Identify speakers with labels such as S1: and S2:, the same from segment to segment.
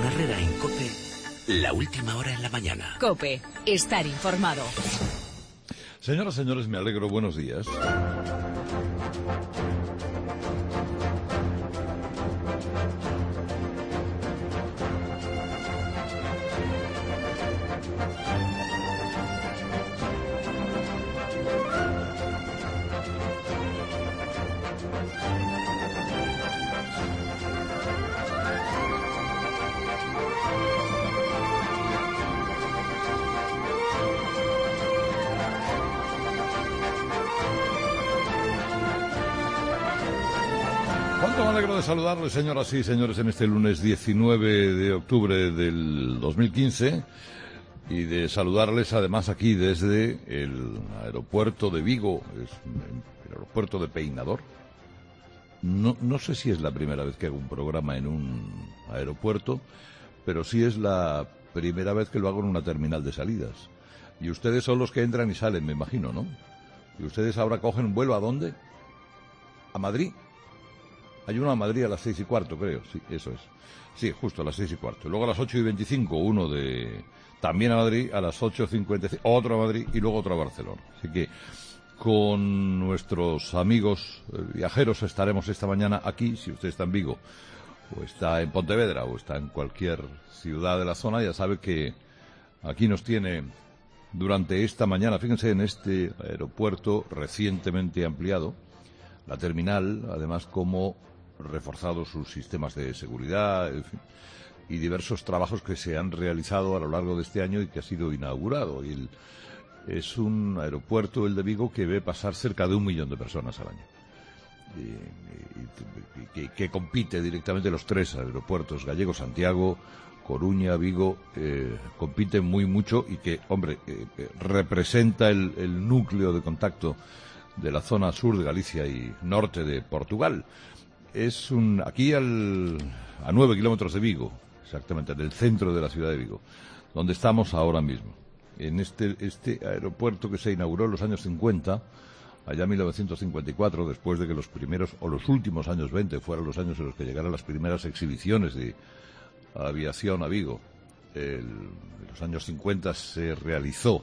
S1: Herrera en COPE, la última hora en la mañana.
S2: COPE, estar informado.
S3: Señoras, señores, me alegro, buenos días. Cuánto me alegro de saludarles, señoras y señores, en este lunes 19 de octubre del 2015 y de saludarles además aquí desde el aeropuerto de Vigo, el aeropuerto de Peinador. No sé si es la primera vez que hago un programa en un aeropuerto, pero sí es la primera vez que lo hago en una terminal de salidas. Y ustedes son los que entran y salen, me imagino, ¿no? Y ustedes ahora cogen un vuelo, ¿a dónde? ¿A Madrid? Hay uno a Madrid a las 6:15, creo. Sí, eso es. Sí, justo a las 6:15. Luego a las 8:25, uno también a Madrid, a las 8:55, otro a Madrid y luego otro a Barcelona. Así que con nuestros amigos viajeros estaremos esta mañana aquí. Si usted está en Vigo, o está en Pontevedra, o está en cualquier ciudad de la zona, ya sabe que aquí nos tiene durante esta mañana. Fíjense en este aeropuerto recientemente ampliado, la terminal, además como reforzado sus sistemas de seguridad, en fin, y diversos trabajos que se han realizado a lo largo de este año y que ha sido inaugurado. Es un aeropuerto, el de Vigo, que ve pasar cerca de 1 millón de personas al año. Y que compite directamente los 3 aeropuertos gallegos, Santiago, Coruña, Vigo, compiten muy mucho y que, hombre, representa el núcleo de contacto de la zona sur de Galicia y norte de Portugal. Es aquí a 9 kilómetros de Vigo, exactamente, en el centro de la ciudad de Vigo, donde estamos ahora mismo. En este aeropuerto que se inauguró en los años 50, allá en 1954, después de que los primeros o los últimos años 20 fueran los años en los que llegaron las primeras exhibiciones de aviación a Vigo. En los años 50 se realizó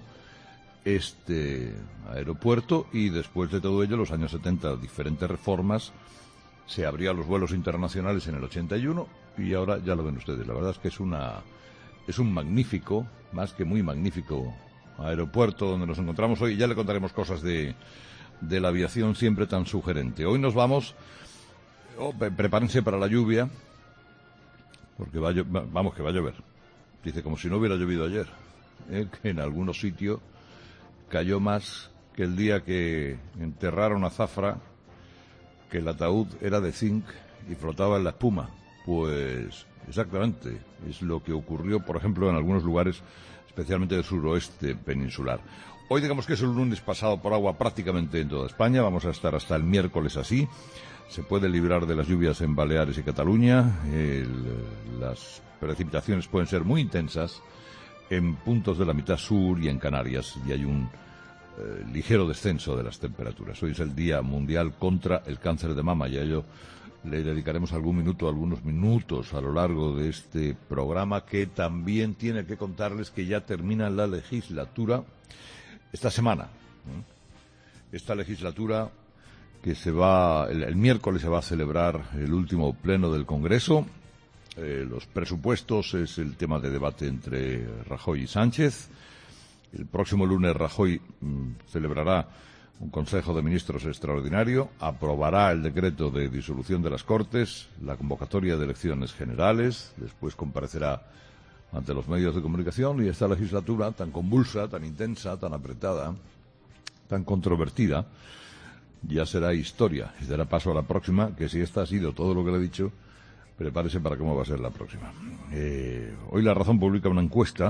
S3: este aeropuerto y después de todo ello, en los años 70, diferentes reformas. Se abrió a los vuelos internacionales en el 81 y ahora ya lo ven ustedes. La verdad es que es un magnífico, más que muy magnífico aeropuerto donde nos encontramos hoy. Ya le contaremos cosas de la aviación siempre tan sugerente. Hoy nos vamos, prepárense para la lluvia, porque que va a llover. Dice, como si no hubiera llovido ayer, que en algunos sitios cayó más que el día que enterraron a Zafra, que el ataúd era de zinc y flotaba en la espuma. Pues exactamente, es lo que ocurrió, por ejemplo, en algunos lugares, especialmente del suroeste peninsular. Hoy digamos que es el lunes pasado por agua prácticamente en toda España. Vamos a estar hasta el miércoles así. Se puede librar de las lluvias en Baleares y Cataluña. Las precipitaciones pueden ser muy intensas en puntos de la mitad sur y en Canarias. Y hay un ligero descenso de las temperaturas. Hoy es el Día Mundial contra el Cáncer de Mama y a ello le dedicaremos algunos minutos a lo largo de este programa, que también tiene que contarles que ya termina la legislatura esta semana. Esta legislatura que el miércoles se va a celebrar el último pleno del Congreso. Los presupuestos es el tema de debate entre Rajoy y Sánchez. El próximo lunes Rajoy celebrará un Consejo de Ministros extraordinario, aprobará el decreto de disolución de las Cortes, la convocatoria de elecciones generales, después comparecerá ante los medios de comunicación y esta legislatura tan convulsa, tan intensa, tan apretada, tan controvertida, ya será historia y dará paso a la próxima, que si esta ha sido todo lo que le he dicho, prepárese para cómo va a ser la próxima. Hoy La Razón publica una encuesta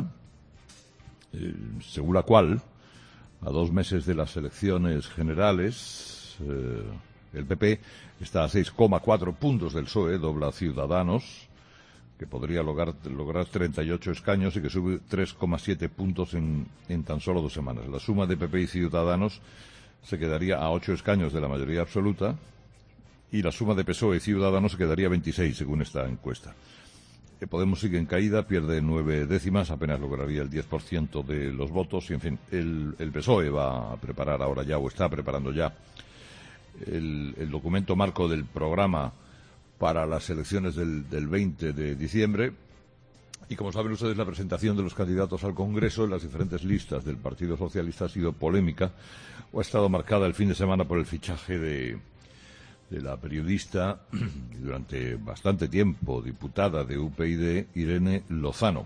S3: según la cual, a 2 meses de las elecciones generales, el PP está a 6,4 puntos del PSOE, dobla a Ciudadanos, que podría lograr 38 escaños y que sube 3,7 puntos en tan solo 2 semanas. La suma de PP y Ciudadanos se quedaría a 8 escaños de la mayoría absoluta y la suma de PSOE y Ciudadanos se quedaría a 26, según esta encuesta. Podemos sigue en caída, pierde 9 décimas, apenas lograría el 10% de los votos. Y, en fin, el PSOE va a preparar ahora ya, o está preparando ya, el documento marco del programa para las elecciones del 20 de diciembre. Y como saben ustedes, la presentación de los candidatos al Congreso en las diferentes listas del Partido Socialista ha sido polémica, o ha estado marcada el fin de semana por el fichaje de la periodista y durante bastante tiempo diputada de UPyD, Irene Lozano.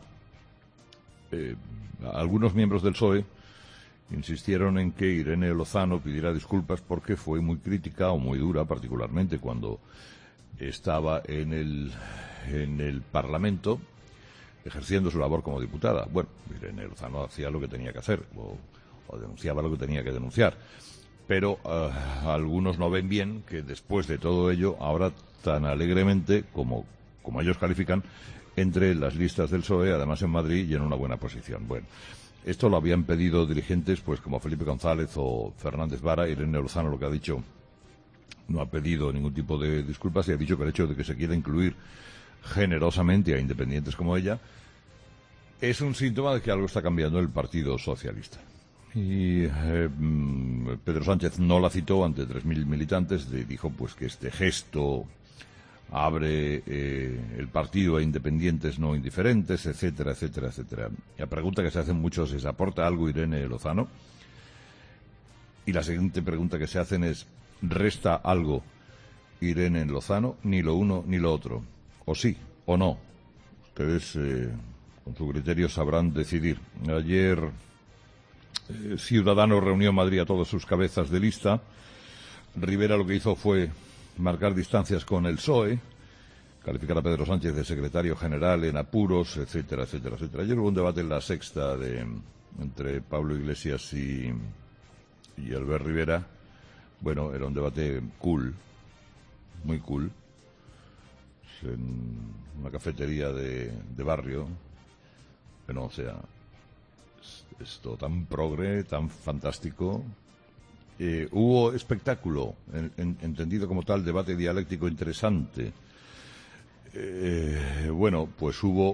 S3: Algunos miembros del PSOE insistieron en que Irene Lozano pidiera disculpas porque fue muy crítica o muy dura, particularmente cuando estaba en el Parlamento ejerciendo su labor como diputada. Bueno, Irene Lozano hacía lo que tenía que hacer o denunciaba lo que tenía que denunciar. Pero algunos no ven bien que después de todo ello, ahora tan alegremente, como ellos califican, entre las listas del PSOE, además en Madrid, y en una buena posición. Bueno, esto lo habían pedido dirigentes pues como Felipe González o Fernández Vara. Irene Lozano lo que ha dicho, no ha pedido ningún tipo de disculpas y ha dicho que el hecho de que se quiera incluir generosamente a independientes como ella es un síntoma de que algo está cambiando en el Partido Socialista. Y Pedro Sánchez no la citó ante 3.000 militantes, dijo pues que este gesto abre el partido a independientes no indiferentes, etcétera, etcétera, etcétera. La pregunta que se hacen muchos es: ¿aporta algo Irene Lozano? Y la siguiente pregunta que se hacen es: ¿resta algo Irene Lozano? Ni lo uno ni lo otro. O sí, o no. Ustedes, con su criterio, sabrán decidir. Ayer, Ciudadanos reunió en Madrid a todas sus cabezas de lista. Rivera lo que hizo fue marcar distancias con el PSOE, calificar a Pedro Sánchez de secretario general en apuros, etcétera, etcétera, etcétera. Ayer hubo un debate en La Sexta entre Pablo Iglesias y Albert Rivera. Bueno, era un debate cool, muy cool, en una cafetería de barrio. Bueno, o sea, esto tan progre, tan fantástico. Hubo espectáculo, entendido como tal, debate dialéctico interesante. Bueno, pues hubo,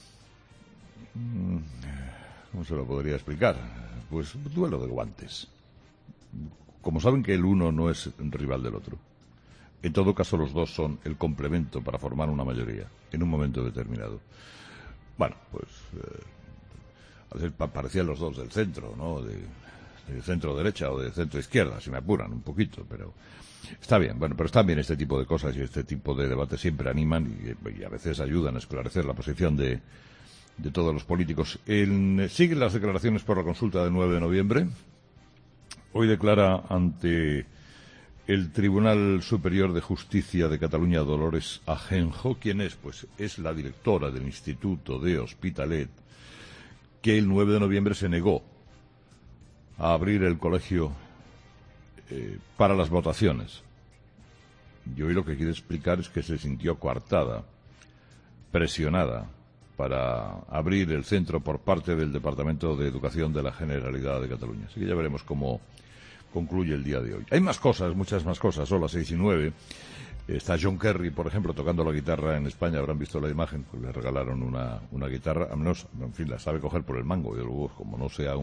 S3: ¿cómo se lo podría explicar? Pues duelo de guantes. Como saben que el uno no es rival del otro, en todo caso los dos son el complemento para formar una mayoría en un momento determinado. Bueno, pues a veces parecían los dos del centro, ¿no? De centro derecha o de centro izquierda, si me apuran un poquito, pero está bien. Bueno, pero están bien este tipo de cosas y este tipo de debates siempre animan y a veces ayudan a esclarecer la posición de todos los políticos. Siguen las declaraciones por la consulta del 9 de noviembre. Hoy declara ante el Tribunal Superior de Justicia de Cataluña Dolores Ajenjo. ¿Quién es? Pues es la directora del Instituto de Hospitalet, que el 9 de noviembre se negó a abrir el colegio para las votaciones. Y hoy lo que quiere explicar es que se sintió coartada, presionada, para abrir el centro por parte del Departamento de Educación de la Generalidad de Cataluña. Así que ya veremos cómo concluye el día de hoy. Hay más cosas, muchas más cosas. Son las 6:09. Está John Kerry, por ejemplo, tocando la guitarra en España. Habrán visto la imagen, pues le regalaron una guitarra. Al menos, en fin, la sabe coger por el mango. Y luego, como no sea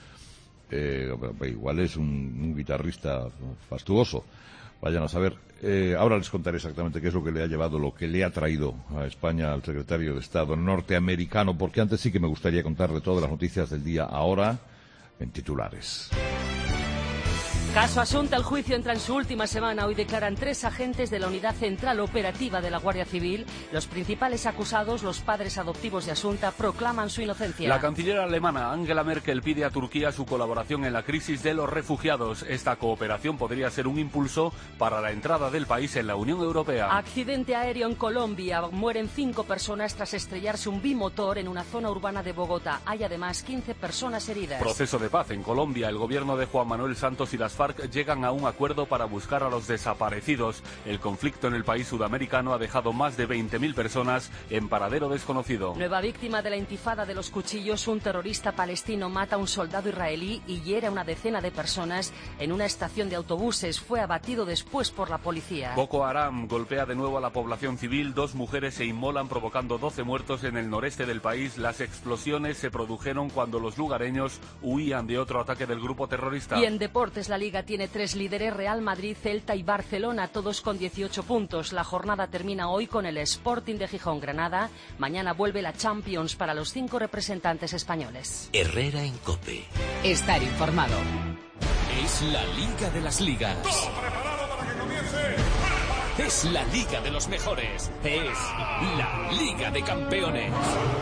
S3: igual es un guitarrista fastuoso. Vayan a saber. Ahora les contaré exactamente qué es lo que le ha llevado, lo que le ha traído a España al secretario de Estado norteamericano, porque antes sí que me gustaría contarle todas las noticias del día ahora en titulares.
S2: Caso Asunta, el juicio entra en su última semana. Hoy declaran 3 agentes de la Unidad Central Operativa de la Guardia Civil. Los principales acusados, los padres adoptivos de Asunta, proclaman su inocencia.
S4: La canciller alemana Angela Merkel pide a Turquía su colaboración en la crisis de los refugiados. Esta cooperación podría ser un impulso para la entrada del país en la Unión Europea.
S2: Accidente aéreo en Colombia. Mueren 5 personas tras estrellarse un bimotor en una zona urbana de Bogotá. Hay además 15 personas heridas.
S4: Proceso de paz en Colombia. El gobierno de Juan Manuel Santos y la las FARC llegan a un acuerdo para buscar a los desaparecidos. El conflicto en el país sudamericano ha dejado más de 20.000 personas en paradero desconocido.
S2: Nueva víctima de la intifada de los cuchillos, un terrorista palestino mata a un soldado israelí y hiere a una decena de personas en una estación de autobuses. Fue abatido después por la policía.
S4: Boko Haram golpea de nuevo a la población civil. 2 mujeres se inmolan provocando 12 muertos en el noreste del país. Las explosiones se produjeron cuando los lugareños huían de otro ataque del grupo terrorista.
S2: Y en deportes, la Liga tiene 3 líderes: Real Madrid, Celta y Barcelona, todos con 18 puntos. La jornada termina hoy con el Sporting de Gijón-Granada. Mañana vuelve la Champions para los 5 representantes españoles.
S1: Herrera en COPE.
S5: Estar informado.
S6: Es la Liga de las Ligas.
S7: Todo preparado para que comience.
S6: Es la Liga de los mejores. Es la Liga de Campeones.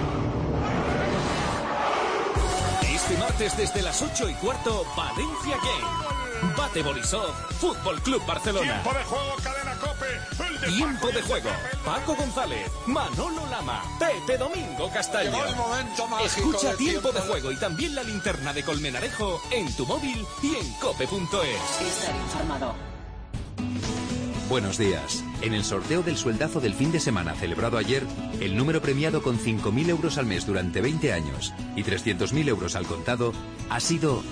S6: Este martes desde las 8:15, Valencia Game. Bate Borisov, Fútbol Club Barcelona.
S7: Tiempo de juego, cadena COPE.
S6: Tiempo de juego, Paco González, Manolo Lama, Pepe Domingo Castaño.
S7: Llegó el momento mágico.
S6: Escucha
S7: del
S6: Tiempo de Juego y también la linterna de Colmenarejo en tu móvil y en cope.es.
S5: Estar informado.
S8: Buenos días. En el sorteo del sueldazo del fin de semana celebrado ayer, el número premiado con 5.000 euros al mes durante 20 años y 300.000 euros al contado ha sido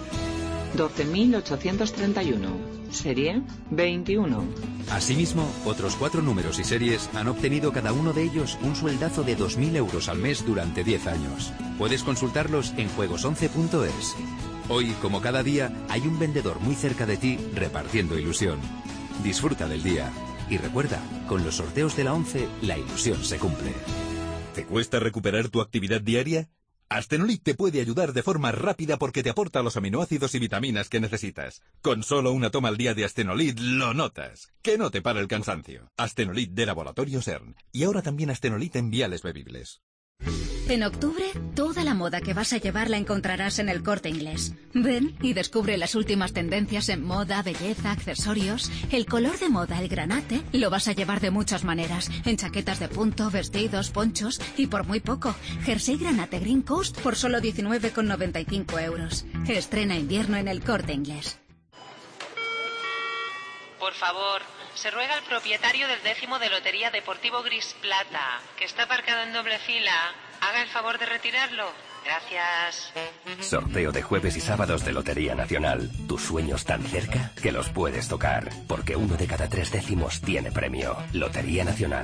S9: 12.831, serie 21.
S8: Asimismo, otros 4 números y series han obtenido cada uno de ellos un sueldazo de 2.000 euros al mes durante 10 años. Puedes consultarlos en juegos11.es. Hoy, como cada día, hay un vendedor muy cerca de ti repartiendo ilusión. Disfruta del día. Y recuerda, con los sorteos de la 11, la ilusión se cumple.
S10: ¿Te cuesta recuperar tu actividad diaria? Astenolit te puede ayudar de forma rápida porque te aporta los aminoácidos y vitaminas que necesitas. Con solo una toma al día de Astenolit lo notas. Que no te para el cansancio. Astenolit de Laboratorio CERN. Y ahora también Astenolit en viales bebibles.
S11: En octubre, toda la moda que vas a llevar la encontrarás en El Corte Inglés. Ven y descubre las últimas tendencias en moda, belleza, accesorios. El color de moda, el granate, lo vas a llevar de muchas maneras. En chaquetas de punto, vestidos, ponchos y por muy poco. Jersey granate Green Coast por solo 19,95 euros. Estrena invierno en El Corte Inglés.
S12: Por favor, se ruega al propietario del 10º de Lotería Deportivo Gris Plata, que está aparcado en doble fila, haga el favor de retirarlo. Gracias.
S1: Sorteo de jueves y sábados de Lotería Nacional. Tus sueños tan cerca que los puedes tocar. Porque 1 de cada 3 décimos tiene premio. Lotería Nacional.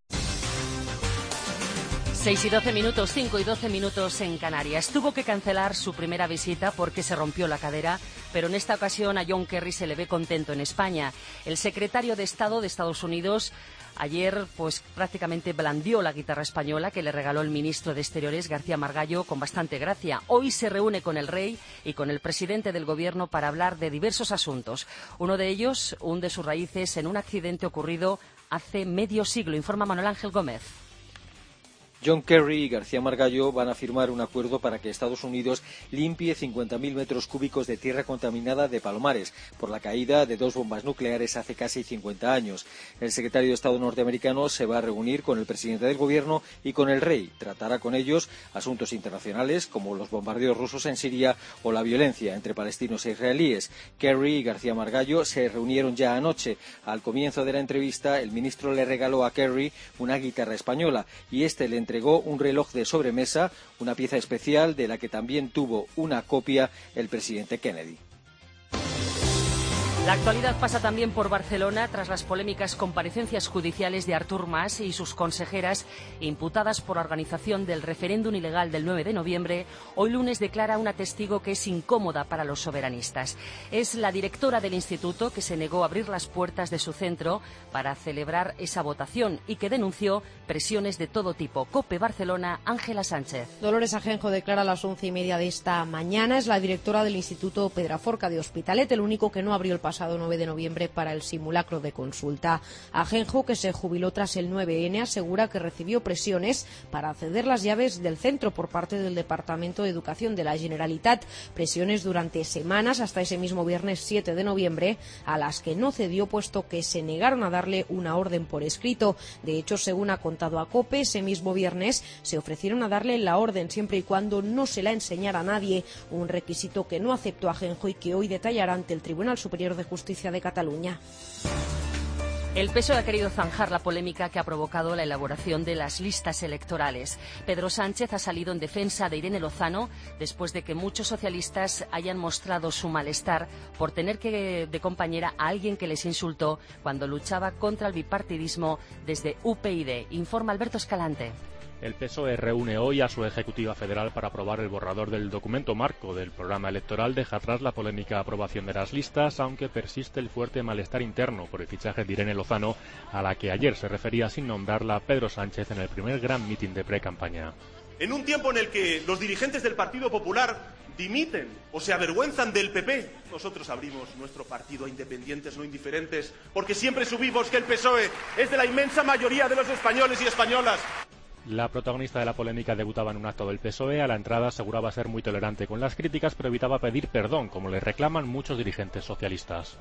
S2: 6 y 12 minutos, 5 y 12 minutos en Canarias. Tuvo que cancelar su primera visita porque se rompió la cadera, pero en esta ocasión a John Kerry se le ve contento en España. El secretario de Estado de Estados Unidos ayer pues prácticamente blandió la guitarra española que le regaló el ministro de Exteriores, García Margallo, con bastante gracia. Hoy se reúne con el rey y con el presidente del gobierno para hablar de diversos asuntos. Uno de ellos hunde sus raíces en un accidente ocurrido hace medio siglo, informa Manuel Ángel Gómez.
S13: John Kerry y García Margallo van a firmar un acuerdo para que Estados Unidos limpie 50.000 metros cúbicos de tierra contaminada de Palomares por la caída de 2 bombas nucleares hace casi 50 años. El secretario de Estado norteamericano se va a reunir con el presidente del gobierno y con el rey. Tratará con ellos asuntos internacionales como los bombardeos rusos en Siria o la violencia entre palestinos e israelíes. Kerry y García Margallo se reunieron ya anoche. Al comienzo de la entrevista, el ministro le regaló a Kerry una guitarra española y este le entregó un reloj de sobremesa, una pieza especial de la que también tuvo una copia el presidente Kennedy.
S2: La actualidad pasa también por Barcelona tras las polémicas comparecencias judiciales de Artur Mas y sus consejeras imputadas por la organización del referéndum ilegal del 9 de noviembre. Hoy lunes declara una testigo que es incómoda para los soberanistas. Es la directora del instituto que se negó a abrir las puertas de su centro para celebrar esa votación y que denunció presiones de todo tipo. COPE Barcelona, Ángela Sánchez.
S14: Dolores Ajenjo declara a las 11:30 de esta mañana. Es la directora del Instituto Pedraforca de Hospitalet, el único que no abrió el pasado pasado 9 de noviembre para el simulacro de consulta. Ajenjo, que se jubiló tras el 9N, asegura que recibió presiones para ceder las llaves del centro por parte del Departamento de Educación de la Generalitat, presiones durante semanas hasta ese mismo viernes 7 de noviembre, a las que no cedió puesto que se negaron a darle una orden por escrito. De hecho, según ha contado a COPE, ese mismo viernes se ofrecieron a darle la orden siempre y cuando no se la enseñara a nadie, un requisito que no aceptó Ajenjo y que hoy detallará ante el Tribunal Superior de Justicia de Cataluña.
S2: El PSOE ha querido zanjar la polémica que ha provocado la elaboración de las listas electorales. Pedro Sánchez ha salido en defensa de Irene Lozano después de que muchos socialistas hayan mostrado su malestar por tener de compañera a alguien que les insultó cuando luchaba contra el bipartidismo desde UPyD. Informa Alberto Escalante.
S15: El PSOE reúne hoy a su ejecutiva federal para aprobar el borrador del documento marco del programa electoral, deja atrás la polémica aprobación de las listas, aunque persiste el fuerte malestar interno por el fichaje de Irene Lozano, a la que ayer se refería sin nombrarla Pedro Sánchez en el primer gran mitin de pre-campaña.
S16: En un tiempo en el que los dirigentes del Partido Popular dimiten o se avergüenzan del PP, nosotros abrimos nuestro partido a independientes no indiferentes, porque siempre subimos que el PSOE es de la inmensa mayoría de los españoles y españolas.
S15: La protagonista de la polémica debutaba en un acto del PSOE. A la entrada aseguraba ser muy tolerante con las críticas, pero evitaba pedir perdón, como le reclaman muchos dirigentes socialistas.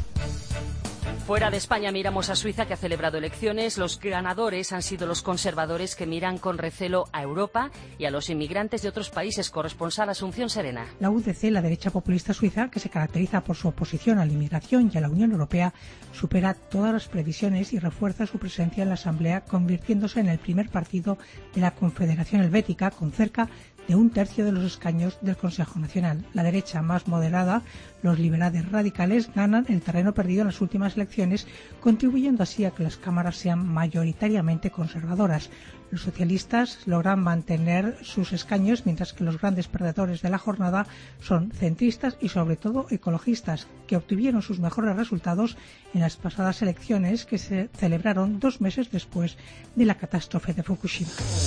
S2: Fuera de España miramos a Suiza, que ha celebrado elecciones. Los ganadores han sido los conservadores, que miran con recelo a Europa y a los inmigrantes de otros países. Corresponsal Asunción Serena.
S17: La UDC, la derecha populista suiza, que se caracteriza por su oposición a la inmigración y a la Unión Europea, supera todas las previsiones y refuerza su presencia en la Asamblea, convirtiéndose en el primer partido de la Confederación Helvética, con cerca de un tercio de los escaños del Consejo Nacional. La derecha más moderada, los liberales radicales, ganan el terreno perdido en las últimas elecciones, contribuyendo así a que las cámaras sean mayoritariamente conservadoras. Los socialistas logran mantener sus escaños, mientras que los grandes perdedores de la jornada son centristas y sobre todo ecologistas, que obtuvieron sus mejores resultados en las pasadas elecciones, que se celebraron 2 meses después de la catástrofe de Fukushima.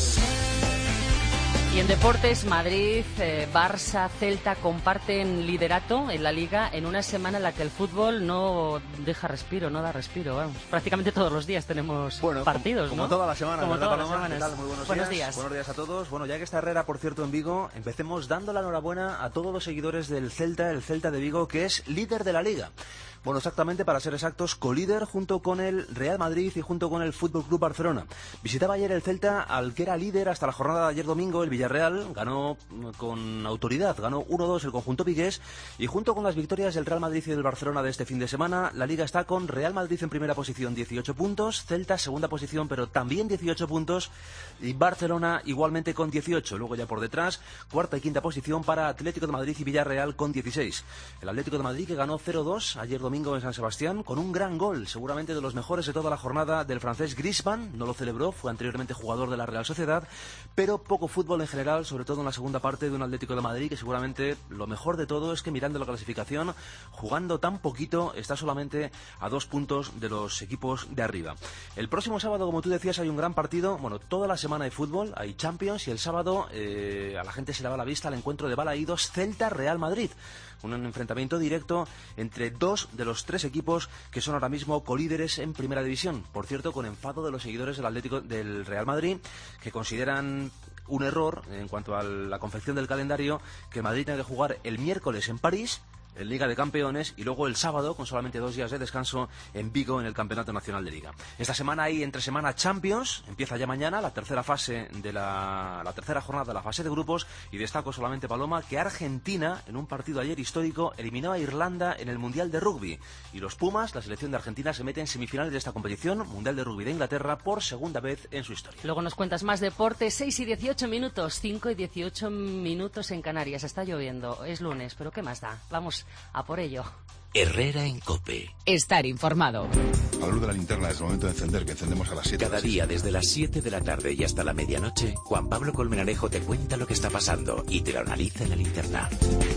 S2: Y en deportes, Madrid, Barça, Celta comparten liderato en la Liga en una semana en la que el fútbol no deja respiro, no da respiro. Vamos, prácticamente todos los días tenemos partidos,
S18: como
S2: ¿no?
S18: toda la semana,
S2: como
S18: ¿verdad,
S2: todas las
S18: Paloma?
S2: semanas.
S18: ¿Qué tal? Muy
S2: buenos días.
S18: Buenos días a todos. Bueno, ya que está Herrera, por cierto, en Vigo, empecemos dando la enhorabuena a todos los seguidores del Celta, el Celta de Vigo, que es líder de la Liga. Bueno, exactamente, para ser exactos, colíder junto con el Real Madrid y junto con el Fútbol Club Barcelona. Visitaba ayer el Celta al que era líder hasta la jornada de ayer domingo, el Villarreal. Ganó con autoridad, ganó 1-2 el conjunto vigués, y junto con las victorias del Real Madrid y del Barcelona de este fin de semana, la Liga está con Real Madrid en primera posición, 18 puntos, Celta segunda posición, pero también 18 puntos, y Barcelona igualmente con 18. Luego ya por detrás, cuarta y quinta posición para Atlético de Madrid y Villarreal con 16. El Atlético de Madrid, que ganó 0-2 ayer domingo en San Sebastián, con un gran gol, seguramente de los mejores de toda la jornada, del francés Griezmann. No lo celebró, fue anteriormente jugador de la Real Sociedad, pero poco fútbol en general, sobre todo en la segunda parte, de un Atlético de Madrid que seguramente lo mejor de todo es que, mirando la clasificación, jugando tan poquito, está solamente a 2 puntos de los equipos de arriba. El próximo sábado, como tú decías, hay un gran partido. Bueno, toda la semana hay fútbol, hay Champions, y el sábado a la gente se le va la vista al encuentro de Balaídos, Celta-Real Madrid. Un enfrentamiento directo entre 2 de los 3 equipos que son ahora mismo colíderes en Primera División. Por cierto, con enfado de los seguidores del Real Madrid, que consideran un error en cuanto a la confección del calendario, que Madrid tiene que jugar el miércoles en París, en Liga de Campeones, y luego el sábado, con solamente 2 días de descanso, en Vigo, en el Campeonato Nacional de Liga. Esta semana hay entre semana Champions, empieza ya mañana la tercera fase de la tercera jornada de la fase de grupos, y destaco solamente, Paloma, que Argentina, en un partido ayer histórico, eliminó a Irlanda en el Mundial de Rugby, y los Pumas, la selección de Argentina, se mete en semifinales de esta competición, Mundial de Rugby de Inglaterra, por segunda vez en su historia.
S2: Luego nos cuentas más deporte. 6 y 18 minutos, 5 y 18 minutos en Canarias. Está lloviendo, es lunes, pero ¿qué más da? Vamos a por ello.
S1: Herrera en COPE.
S5: Estar informado.
S19: A la luz de la linterna es el momento de encender, que encendemos a las 7.
S1: Cada día, desde las 7 de la tarde y hasta la medianoche, Juan Pablo Colmenarejo te cuenta lo que está pasando y te lo analiza en la linterna.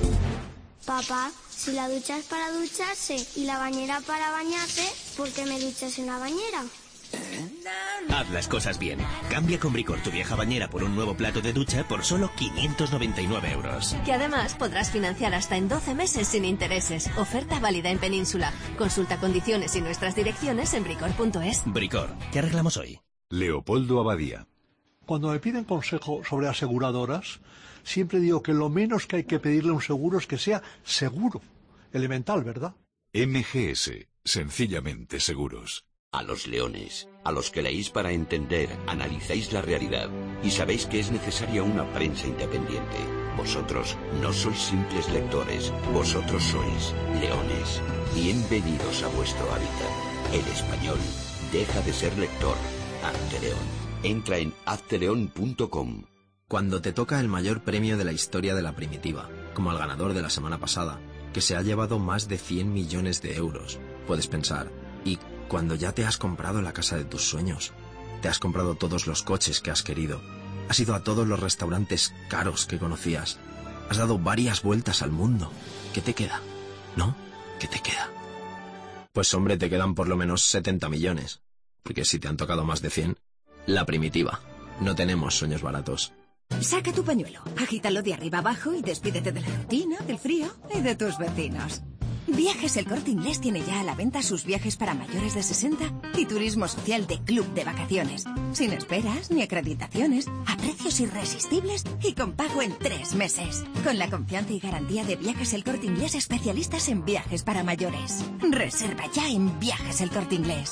S20: Papá, si la ducha es para ducharse y la bañera para bañarse, ¿por qué me duchas en la bañera?
S21: Haz las cosas bien. Cambia con Bricor tu vieja bañera por un nuevo plato de ducha por solo 599 euros.
S22: Que además podrás financiar hasta en 12 meses sin intereses. Oferta válida en Península. Consulta condiciones y nuestras direcciones en bricor.es.
S21: Bricor, ¿qué arreglamos hoy?
S23: Leopoldo Abadía. Cuando me piden consejo sobre aseguradoras, siempre digo que lo menos que hay que pedirle a un seguro es que sea seguro. Elemental, ¿verdad?
S19: MGS, sencillamente seguros.
S24: A los leones, a los que leéis para entender, analizáis la realidad y sabéis que es necesaria una prensa independiente. Vosotros no sois simples lectores, vosotros sois leones. Bienvenidos a vuestro hábitat. El español deja de ser lector. Hazte León. Entra en hazteleón.com.
S25: Cuando te toca el mayor premio de la historia de la primitiva, como el ganador de la semana pasada, que se ha llevado más de 100 millones de euros, puedes pensar, ¿y cuando ya te has comprado la casa de tus sueños? Te has comprado todos los coches que has querido, has ido a todos los restaurantes caros que conocías, has dado varias vueltas al mundo. ¿Qué te queda? ¿No? ¿Qué te queda? Pues hombre, te quedan por lo menos 70 millones, porque si te han tocado más de 100, la primitiva. No tenemos sueños baratos.
S26: Saca tu pañuelo, agítalo de arriba abajo y despídete de la rutina, del frío y de tus vecinos. Viajes El Corte Inglés tiene ya a la venta sus viajes para mayores de 60 y turismo social de club de vacaciones. Sin esperas ni acreditaciones, a precios irresistibles y con pago en 3 meses. Con la confianza y garantía de Viajes El Corte Inglés, especialistas en viajes para mayores. Reserva ya en Viajes El Corte Inglés.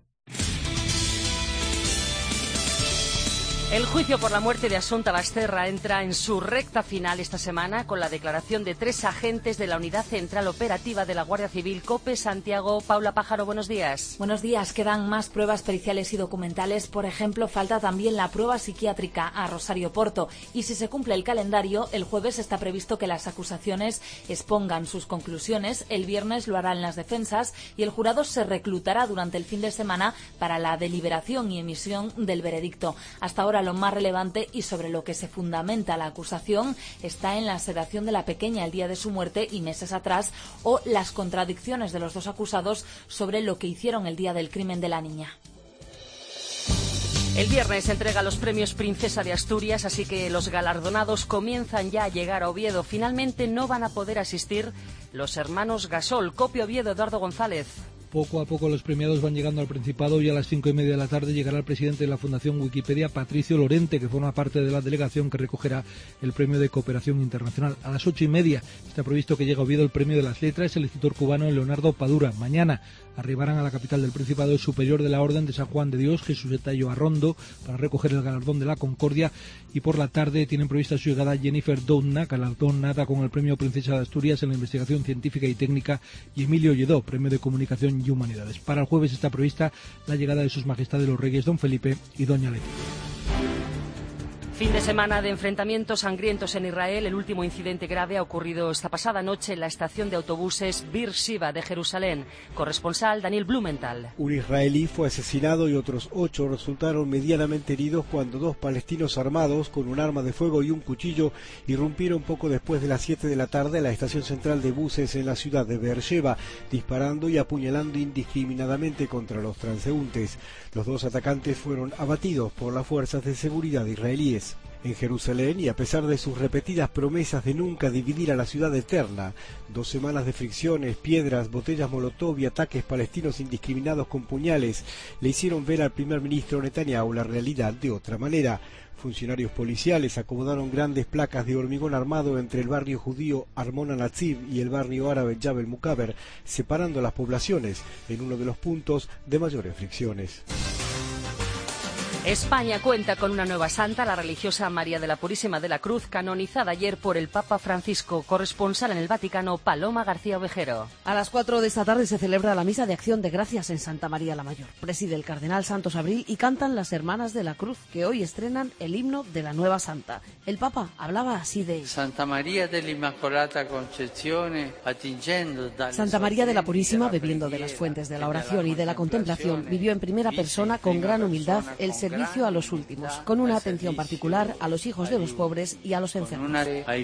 S2: El juicio por la muerte de Asunta Basterra entra en su recta final esta semana con la declaración de 3 agentes de la Unidad Central Operativa de la Guardia Civil COPE Santiago. Paula Pájaro, buenos días.
S27: Buenos días. Quedan más pruebas periciales y documentales. Por ejemplo, falta también la prueba psiquiátrica a Rosario Porto. Y si se cumple el calendario, el jueves está previsto que las acusaciones expongan sus conclusiones. El viernes lo harán las defensas y el jurado se reclutará durante el fin de semana para la deliberación y emisión del veredicto. Hasta ahora lo más relevante y sobre lo que se fundamenta la acusación está en la sedación de la pequeña el día de su muerte y meses atrás, o las contradicciones de los dos acusados sobre lo que hicieron el día del crimen de la niña.
S2: El viernes se entrega los premios Princesa de Asturias, así que los galardonados comienzan ya a llegar a Oviedo. Finalmente no van a poder asistir los hermanos Gasol. Copia Oviedo, Eduardo González.
S28: Poco a poco los premiados van llegando al Principado y a las 5:30 de la tarde llegará el presidente de la Fundación Wikipedia, Patricio Lorente, que forma parte de la delegación que recogerá el premio de cooperación internacional. A las 8:30 está previsto que llegue a Oviedo el premio de las letras, el escritor cubano Leonardo Padura. Mañana arribarán a la capital del Principado el superior de la Orden de San Juan de Dios, Jesús Etayo Arrondo, para recoger el galardón de la Concordia, y por la tarde tienen prevista su llegada Jennifer Doudna, galardonada con el premio Princesa de Asturias en la investigación científica y técnica, y Emilio Lledó, premio de comunicación y humanidades. Para el jueves está prevista la llegada de sus majestades los reyes Don Felipe y Doña Leticia.
S2: Fin de semana de enfrentamientos sangrientos en Israel. El último incidente grave ha ocurrido esta pasada noche en la estación de autobuses Bir Shiva de Jerusalén. Corresponsal Daniel Blumenthal.
S29: Un israelí fue asesinado y otros 8 resultaron medianamente heridos cuando 2 palestinos armados con un arma de fuego y un cuchillo irrumpieron poco después de las 7 de la tarde en la estación central de buses en la ciudad de Beersheba, disparando y apuñalando indiscriminadamente contra los transeúntes. Los 2 atacantes fueron abatidos por las fuerzas de seguridad israelíes. En Jerusalén, y a pesar de sus repetidas promesas de nunca dividir a la ciudad eterna, 2 semanas de fricciones, piedras, botellas molotov y ataques palestinos indiscriminados con puñales le hicieron ver al primer ministro Netanyahu la realidad de otra manera. Funcionarios policiales acomodaron grandes placas de hormigón armado entre el barrio judío Armon HaNatziv y el barrio árabe Jabal Mukaber, separando las poblaciones en uno de los puntos de mayores fricciones.
S2: España cuenta con una nueva santa, la religiosa María de la Purísima de la Cruz, canonizada ayer por el Papa Francisco. Corresponsal en el Vaticano, Paloma García Ovejero.
S14: A las 4 de esta tarde se celebra la Misa de Acción de Gracias en Santa María la Mayor. Preside el cardenal Santos Abril y cantan las Hermanas de la Cruz, que hoy estrenan el himno de la nueva santa. El Papa hablaba así de
S30: Santa María de la Inmaculada Concezione, attingendo dalle
S14: Santa María de la Purísima, bebiendo de las fuentes de la oración y de la contemplación, vivió en primera persona con gran humildad el servicio servicio a los últimos, con una atención particular a los hijos de los pobres y a los enfermos.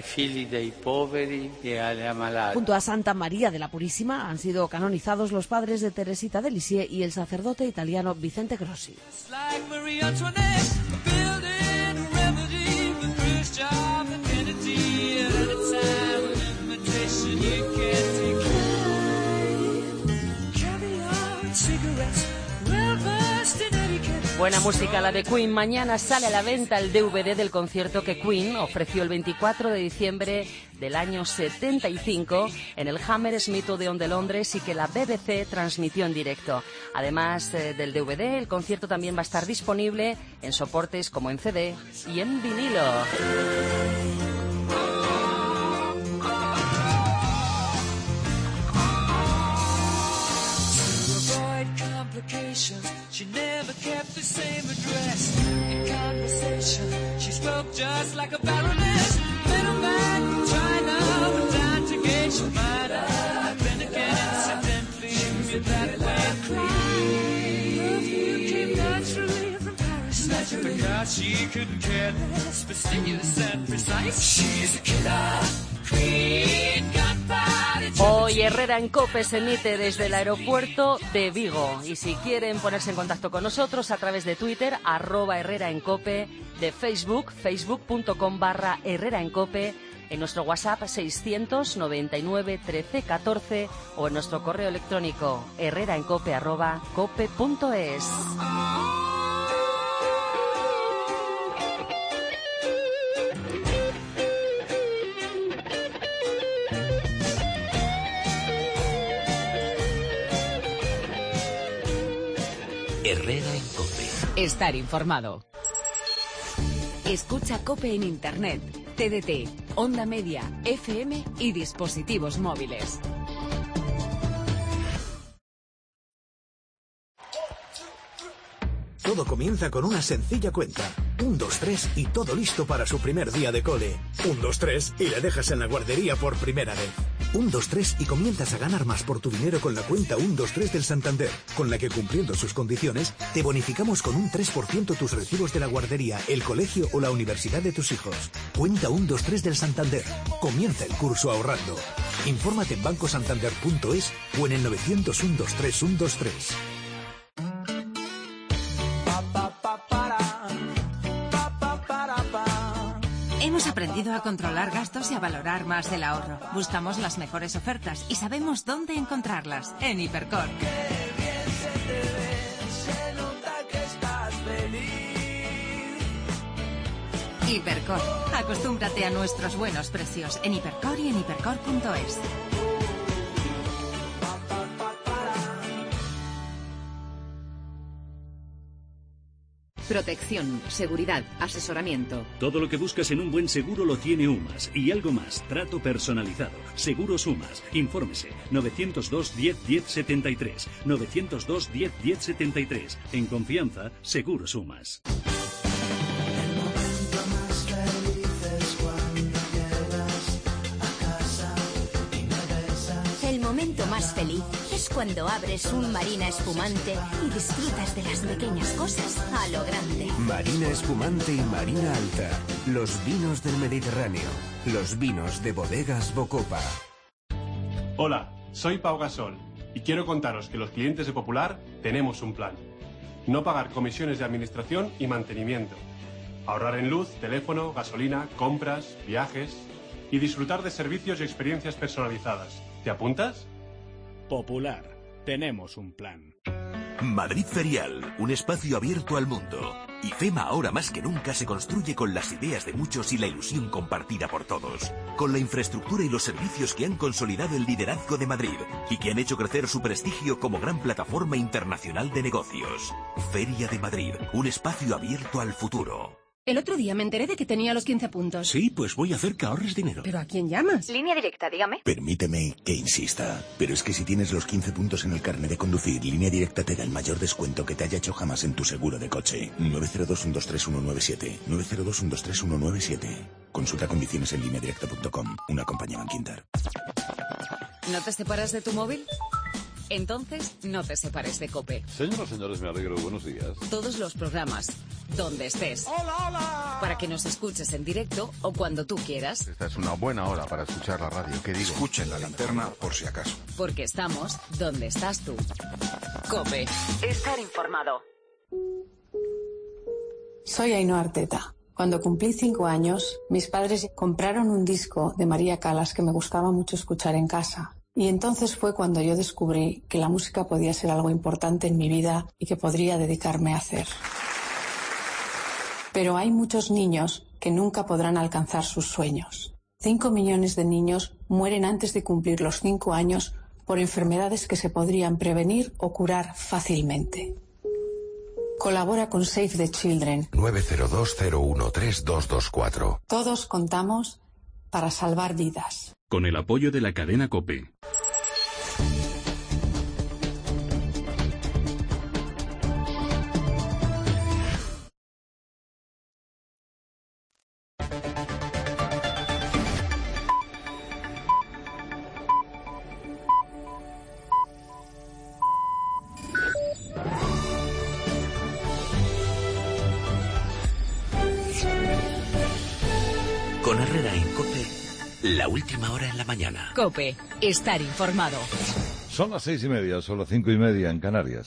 S14: Junto a Santa María de la Purísima han sido canonizados los padres de Teresita de Lisieux y el sacerdote italiano Vicente Grossi.
S2: Buena música la de Queen. Mañana sale a la venta el DVD del concierto que Queen ofreció el 24 de diciembre del año 75 en el Hammersmith Odeon de Londres y que la BBC transmitió en directo. Además del DVD, el concierto también va a estar disponible en soportes como en CD y en vinilo.
S3: She never kept the same address. In conversation, she spoke just like a baroness. Middleman from China, but down to gauge your mind. Then again, incidentally, you're that way inclined. Perfume came naturally from Paris. Not because she couldn't care less, but stimulus and precise. She's a killer queen,
S2: Hoy Herrera en COPE se emite desde el aeropuerto de Vigo y si quieren ponerse en contacto con nosotros a través de Twitter, @Herrera en COPE, de Facebook, facebook.com/Herrera en COPE, en nuestro WhatsApp 699 13 14 o en nuestro correo electrónico herreraencope@cope.es.
S21: Herrera en COPE.
S5: Estar informado.
S27: Escucha COPE en Internet, TDT, Onda Media, FM y dispositivos móviles.
S4: Todo comienza con una sencilla cuenta. 1, 2, 3 y todo listo para su primer día de cole. 1, 2, 3 y le dejas en la guardería por primera vez. 1, 2, 3 y comienzas a ganar más por tu dinero con la cuenta 1, 2, 3 del Santander, con la que cumpliendo sus condiciones te bonificamos con un 3% tus recibos de la guardería, el colegio o la universidad de tus hijos. Cuenta 1, 2, 3 del Santander. Comienza el curso ahorrando. Infórmate en bancosantander.es o en el 900 123 123.
S26: Hemos aprendido a controlar gastos y a valorar más el ahorro. Buscamos las mejores ofertas y sabemos dónde encontrarlas. En Hipercor. Hipercor. Acostúmbrate a nuestros buenos precios en Hipercor y en hipercor.es.
S5: Protección, seguridad, asesoramiento.
S6: Todo lo que buscas en un buen seguro lo tiene UMAS. Y algo más, trato personalizado. Seguros UMAS. Infórmese. 902 10 10 73. 902 10 10 73. En confianza, Seguros UMAS.
S7: El momento más feliz es cuando abres un Marina espumante y disfrutas de las pequeñas cosas a lo grande.
S8: Marina espumante y Marina alta. Los vinos del Mediterráneo. Los vinos de Bodegas Bocopa.
S9: Hola, soy Pau Gasol y quiero contaros que los clientes de Popular tenemos un plan. No pagar comisiones de administración y mantenimiento. Ahorrar en luz, teléfono, gasolina, compras, viajes y disfrutar de servicios y experiencias personalizadas. ¿Te apuntas?
S10: Popular. Tenemos un plan.
S21: Madrid Ferial, un espacio abierto al mundo. IFEMA ahora más que nunca se construye con las ideas de muchos y la ilusión compartida por todos. Con la infraestructura y los servicios que han consolidado el liderazgo de Madrid y que han hecho crecer su prestigio como gran plataforma internacional de negocios. Feria de Madrid, un espacio abierto al futuro.
S11: El otro día me enteré de que tenía los 15 puntos.
S21: Sí, pues voy a hacer que ahorres dinero.
S11: ¿Pero a quién llamas?
S7: Línea directa, dígame.
S8: Permíteme que insista, pero es que si tienes los 15 puntos en el carnet de conducir, Línea Directa te da el mayor descuento que te haya hecho jamás en tu seguro de coche. 902-123-197. 902-123-197. Consulta condiciones en lineadirecta.com. Una compañía Bankinter.
S5: ¿No te separas de tu móvil? Entonces, no te separes de COPE.
S1: Señoras y señores, me alegro. Buenos días.
S5: Todos los programas, donde estés.
S12: ¡Hola, hola!
S5: Para que nos escuches en directo o cuando tú quieras.
S12: Esta es una buena hora para escuchar la radio. ¿Qué digo?
S13: Escuchen la linterna por si acaso.
S5: Porque estamos donde estás tú. COPE. Estar informado.
S15: Soy Ainhoa Arteta. Cuando cumplí 5 años, mis padres compraron un disco de María Callas que me gustaba mucho escuchar en casa. Y entonces fue cuando yo descubrí que la música podía ser algo importante en mi vida y que podría dedicarme a hacer. Pero hay muchos niños que nunca podrán alcanzar sus sueños. 5 millones de niños mueren antes de cumplir los 5 años por enfermedades que se podrían prevenir o curar fácilmente. Colabora con Save the Children.
S13: 902-013-224.
S15: Todos contamos para salvar vidas.
S6: Con el apoyo de la cadena COPE.
S21: Con Herrera en COPE, la última hora en la mañana.
S5: COPE. Estar informado.
S1: Son las 6:30, son las 5:30 en Canarias.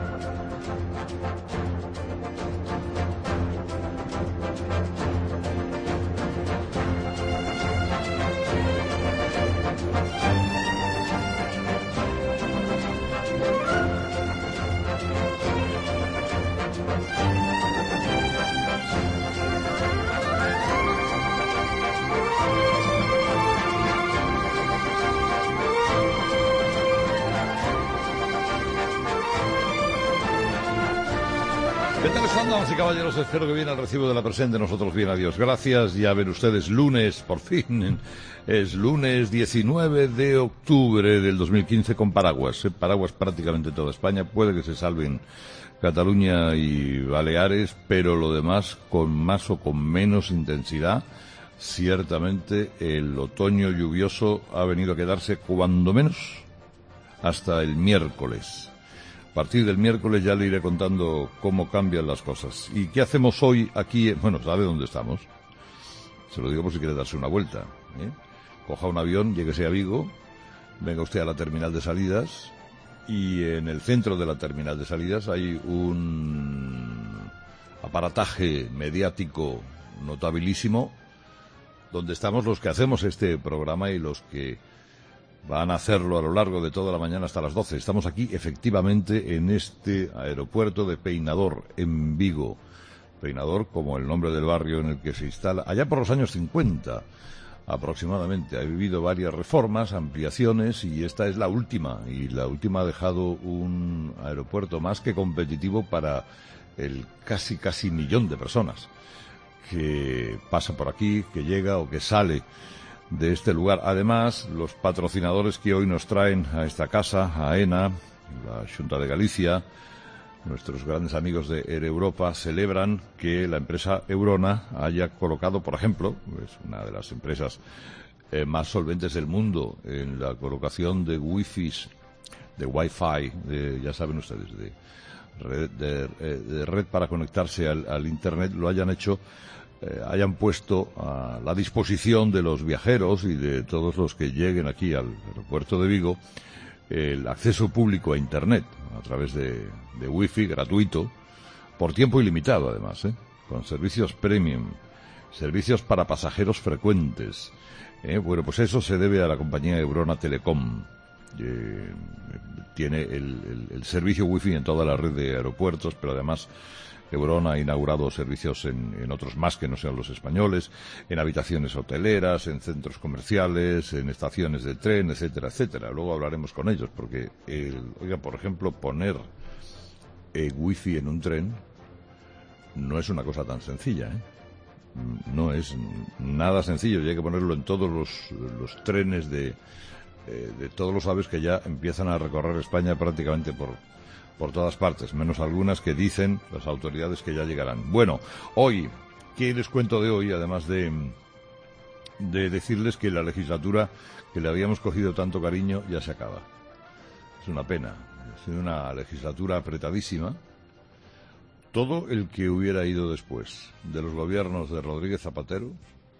S1: ¿Qué tal están, damas y caballeros? Espero que bien al recibo de la presente, nosotros bien, adiós. Gracias, ya ven ustedes, lunes, por fin, es lunes 19 de octubre del 2015 con paraguas, paraguas prácticamente toda España, puede que se salven Cataluña y Baleares, pero lo demás con más o con menos intensidad. Ciertamente el otoño lluvioso ha venido a quedarse cuando menos hasta el miércoles. A partir del miércoles ya le iré contando cómo cambian las cosas. ¿Y qué hacemos hoy aquí? Bueno, ¿sabe dónde estamos? Se lo digo por si quiere darse una vuelta, ¿eh? Coja un avión, lléguese a Vigo, venga usted a la terminal de salidas y en el centro de la terminal de salidas hay un aparataje mediático notabilísimo donde estamos los que hacemos este programa y los que van a hacerlo a lo largo de toda la mañana hasta las 12. Estamos aquí, efectivamente, en este aeropuerto de Peinador, en Vigo. Peinador, como el nombre del barrio en el que se instala, allá por los años 50, aproximadamente. Ha vivido varias reformas, ampliaciones, y esta es la última. Y la última ha dejado un aeropuerto más que competitivo para el casi millón de personas que pasa por aquí, que llega o que sale de este lugar. Además, los patrocinadores que hoy nos traen a esta casa, a AENA, la Xunta de Galicia, nuestros grandes amigos de Air Europa, celebran que la empresa Eurona haya colocado, por ejemplo, es una de las empresas más solventes del mundo en la colocación de Wi-Fi, ya saben ustedes, de red para conectarse al Internet, lo hayan hecho, hayan puesto a la disposición de los viajeros y de todos los que lleguen aquí al aeropuerto de Vigo el acceso público a Internet a través de Wi-Fi gratuito, por tiempo ilimitado además, con servicios premium, servicios para pasajeros frecuentes. Bueno, pues eso se debe a la compañía Eurona Telecom. Tiene el servicio Wi-Fi en toda la red de aeropuertos, pero además Eurona ha inaugurado servicios en otros más que no sean los españoles, en habitaciones hoteleras, en centros comerciales, en estaciones de tren, etcétera, etcétera. Luego hablaremos con ellos, porque, por ejemplo, poner Wi-Fi en un tren no es una cosa tan sencilla, No es nada sencillo, y hay que ponerlo en todos los trenes de todos los aves que ya empiezan a recorrer España prácticamente por todas partes, menos algunas que dicen las autoridades que ya llegarán. Bueno, hoy, ¿qué les cuento de hoy? Además de decirles que la legislatura que le habíamos cogido tanto cariño ya se acaba. Es una pena. Ha sido una legislatura apretadísima. Todo el que hubiera ido después de los gobiernos de Rodríguez Zapatero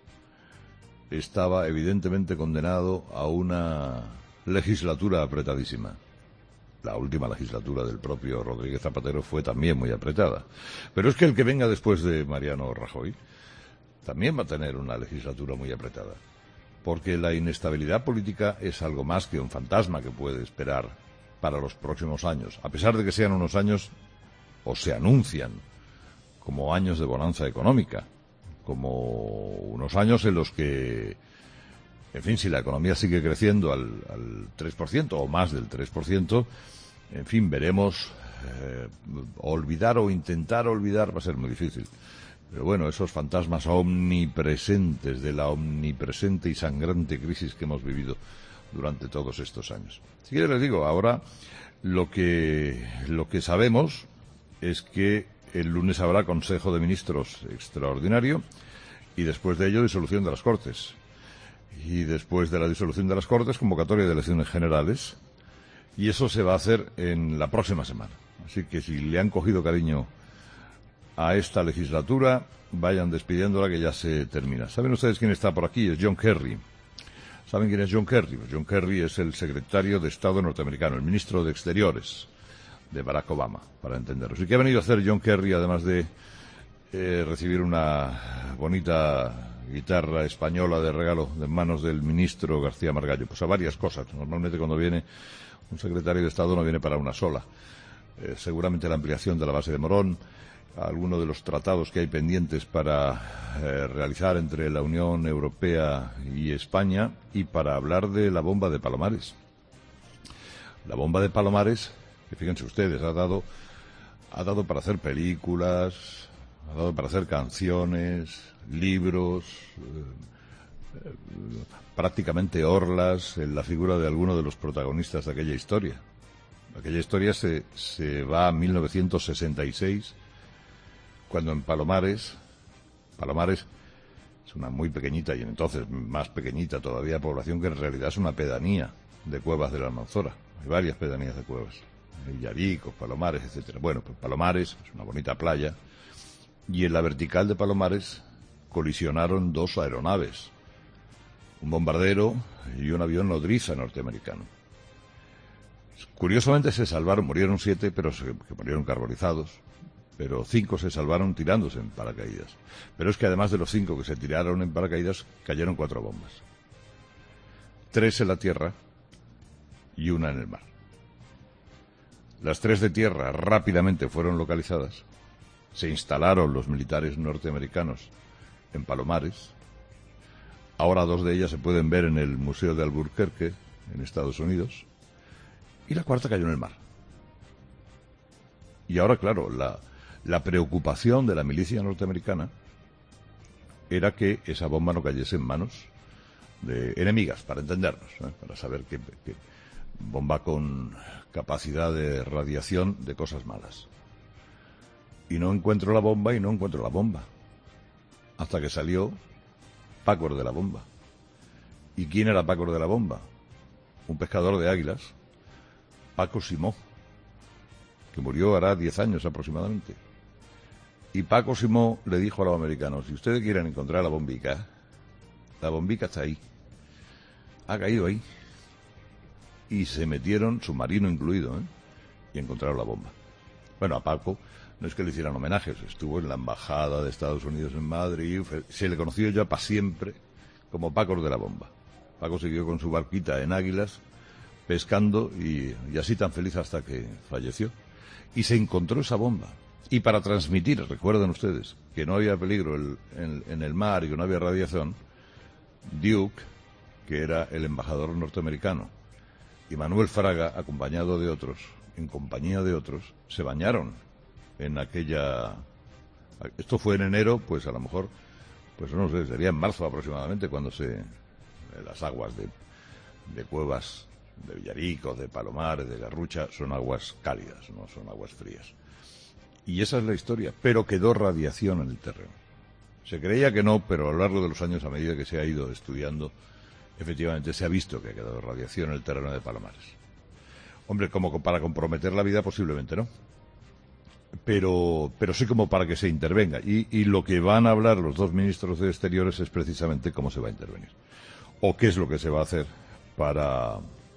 S1: estaba evidentemente condenado a una legislatura apretadísima. La última legislatura del propio Rodríguez Zapatero fue también muy apretada. Pero es que el que venga después de Mariano Rajoy también va a tener una legislatura muy apretada. Porque la inestabilidad política es algo más que un fantasma que puede esperar para los próximos años. A pesar de que sean unos años, o se anuncian como años de bonanza económica, como unos años en los que, en fin, si la economía sigue creciendo al 3% o más del 3%, en fin, veremos, olvidar o intentar olvidar va a ser muy difícil. Pero bueno, esos fantasmas omnipresentes de la omnipresente y sangrante crisis que hemos vivido durante todos estos años. Si quiero les digo, ahora lo que sabemos es que el lunes habrá Consejo de Ministros extraordinario y después de ello disolución de las Cortes. Y después de la disolución de las Cortes, convocatoria de elecciones generales. Y eso se va a hacer en la próxima semana. Así que si le han cogido cariño a esta legislatura, vayan despidiéndola que ya se termina. ¿Saben ustedes quién está por aquí? Es John Kerry. ¿Saben quién es John Kerry? Pues John Kerry es el secretario de Estado norteamericano, el ministro de Exteriores de Barack Obama, para entenderlos. ¿Y qué ha venido a hacer John Kerry, además de recibir una bonita guitarra española de regalo de manos del ministro García Margallo? Pues a varias cosas. Normalmente cuando viene un secretario de Estado no viene para una sola. Seguramente la ampliación de la base de Morón, algunos de los tratados que hay pendientes para realizar entre la Unión Europea y España, y para hablar de la bomba de Palomares. La bomba de Palomares, que fíjense ustedes, ha dado para hacer películas, ha dado para hacer canciones, libros, prácticamente orlas en la figura de alguno de los protagonistas de aquella historia. Aquella historia se va a 1966, cuando en Palomares es una muy pequeñita y entonces más pequeñita todavía población, que en realidad es una pedanía de Cuevas de la Almanzora. Hay varias pedanías de Cuevas, Villaricos, Palomares, etcétera. Bueno, pues Palomares es una bonita playa, y en la vertical de Palomares colisionaron dos aeronaves, un bombardero y un avión nodriza norteamericano. Curiosamente se salvaron, murieron 7, pero que murieron carbonizados, pero 5 se salvaron tirándose en paracaídas. Pero es que además de los 5 que se tiraron en paracaídas, cayeron 4 bombas. 3 en la tierra y 1 en el mar. Las 3 de tierra rápidamente fueron localizadas. Se instalaron los militares norteamericanos en Palomares. Ahora 2 de ellas se pueden ver en el Museo de Albuquerque, en Estados Unidos. Y la 4ª cayó en el mar. Y ahora, claro, la preocupación de la milicia norteamericana era que esa bomba no cayese en manos de enemigas, para entendernos, para saber que bomba con capacidad de radiación de cosas malas. Y no encuentro la bomba, hasta que salió Pácor de la bomba. ¿Y quién era Pácor de la bomba? Un pescador de águilas, Paco Simó, que murió hará 10 años aproximadamente. Y Paco Simó le dijo a los americanos: si ustedes quieren encontrar la bombica está ahí, ha caído ahí. Y se metieron, submarino incluido, y encontraron la bomba. Bueno, a Paco no es que le hicieran homenajes, estuvo en la embajada de Estados Unidos en Madrid, se le conoció ya para siempre como Paco de la bomba. Paco siguió con su barquita en Águilas, pescando, y así tan feliz hasta que falleció. Y se encontró esa bomba. Y para transmitir, recuerden ustedes, que no había peligro en el mar y que no había radiación, Duke, que era el embajador norteamericano, y Manuel Fraga, acompañado de otros, en compañía de otros, se bañaron en aquella... Esto fue en enero, pues a lo mejor, pues no sé, sería en marzo aproximadamente, cuando las aguas de Cuevas, de Villaricos, de Palomares, de Garrucha, son aguas cálidas, no son aguas frías. Y esa es la historia, pero quedó radiación en el terreno. Se creía que no, pero a lo largo de los años, a medida que se ha ido estudiando, efectivamente se ha visto que ha quedado radiación en el terreno de Palomares. Hombre, como para comprometer la vida posiblemente, ¿no? Pero sí como para que se intervenga. Y lo que van a hablar los dos ministros de Exteriores es precisamente cómo se va a intervenir. O qué es lo que se va a hacer para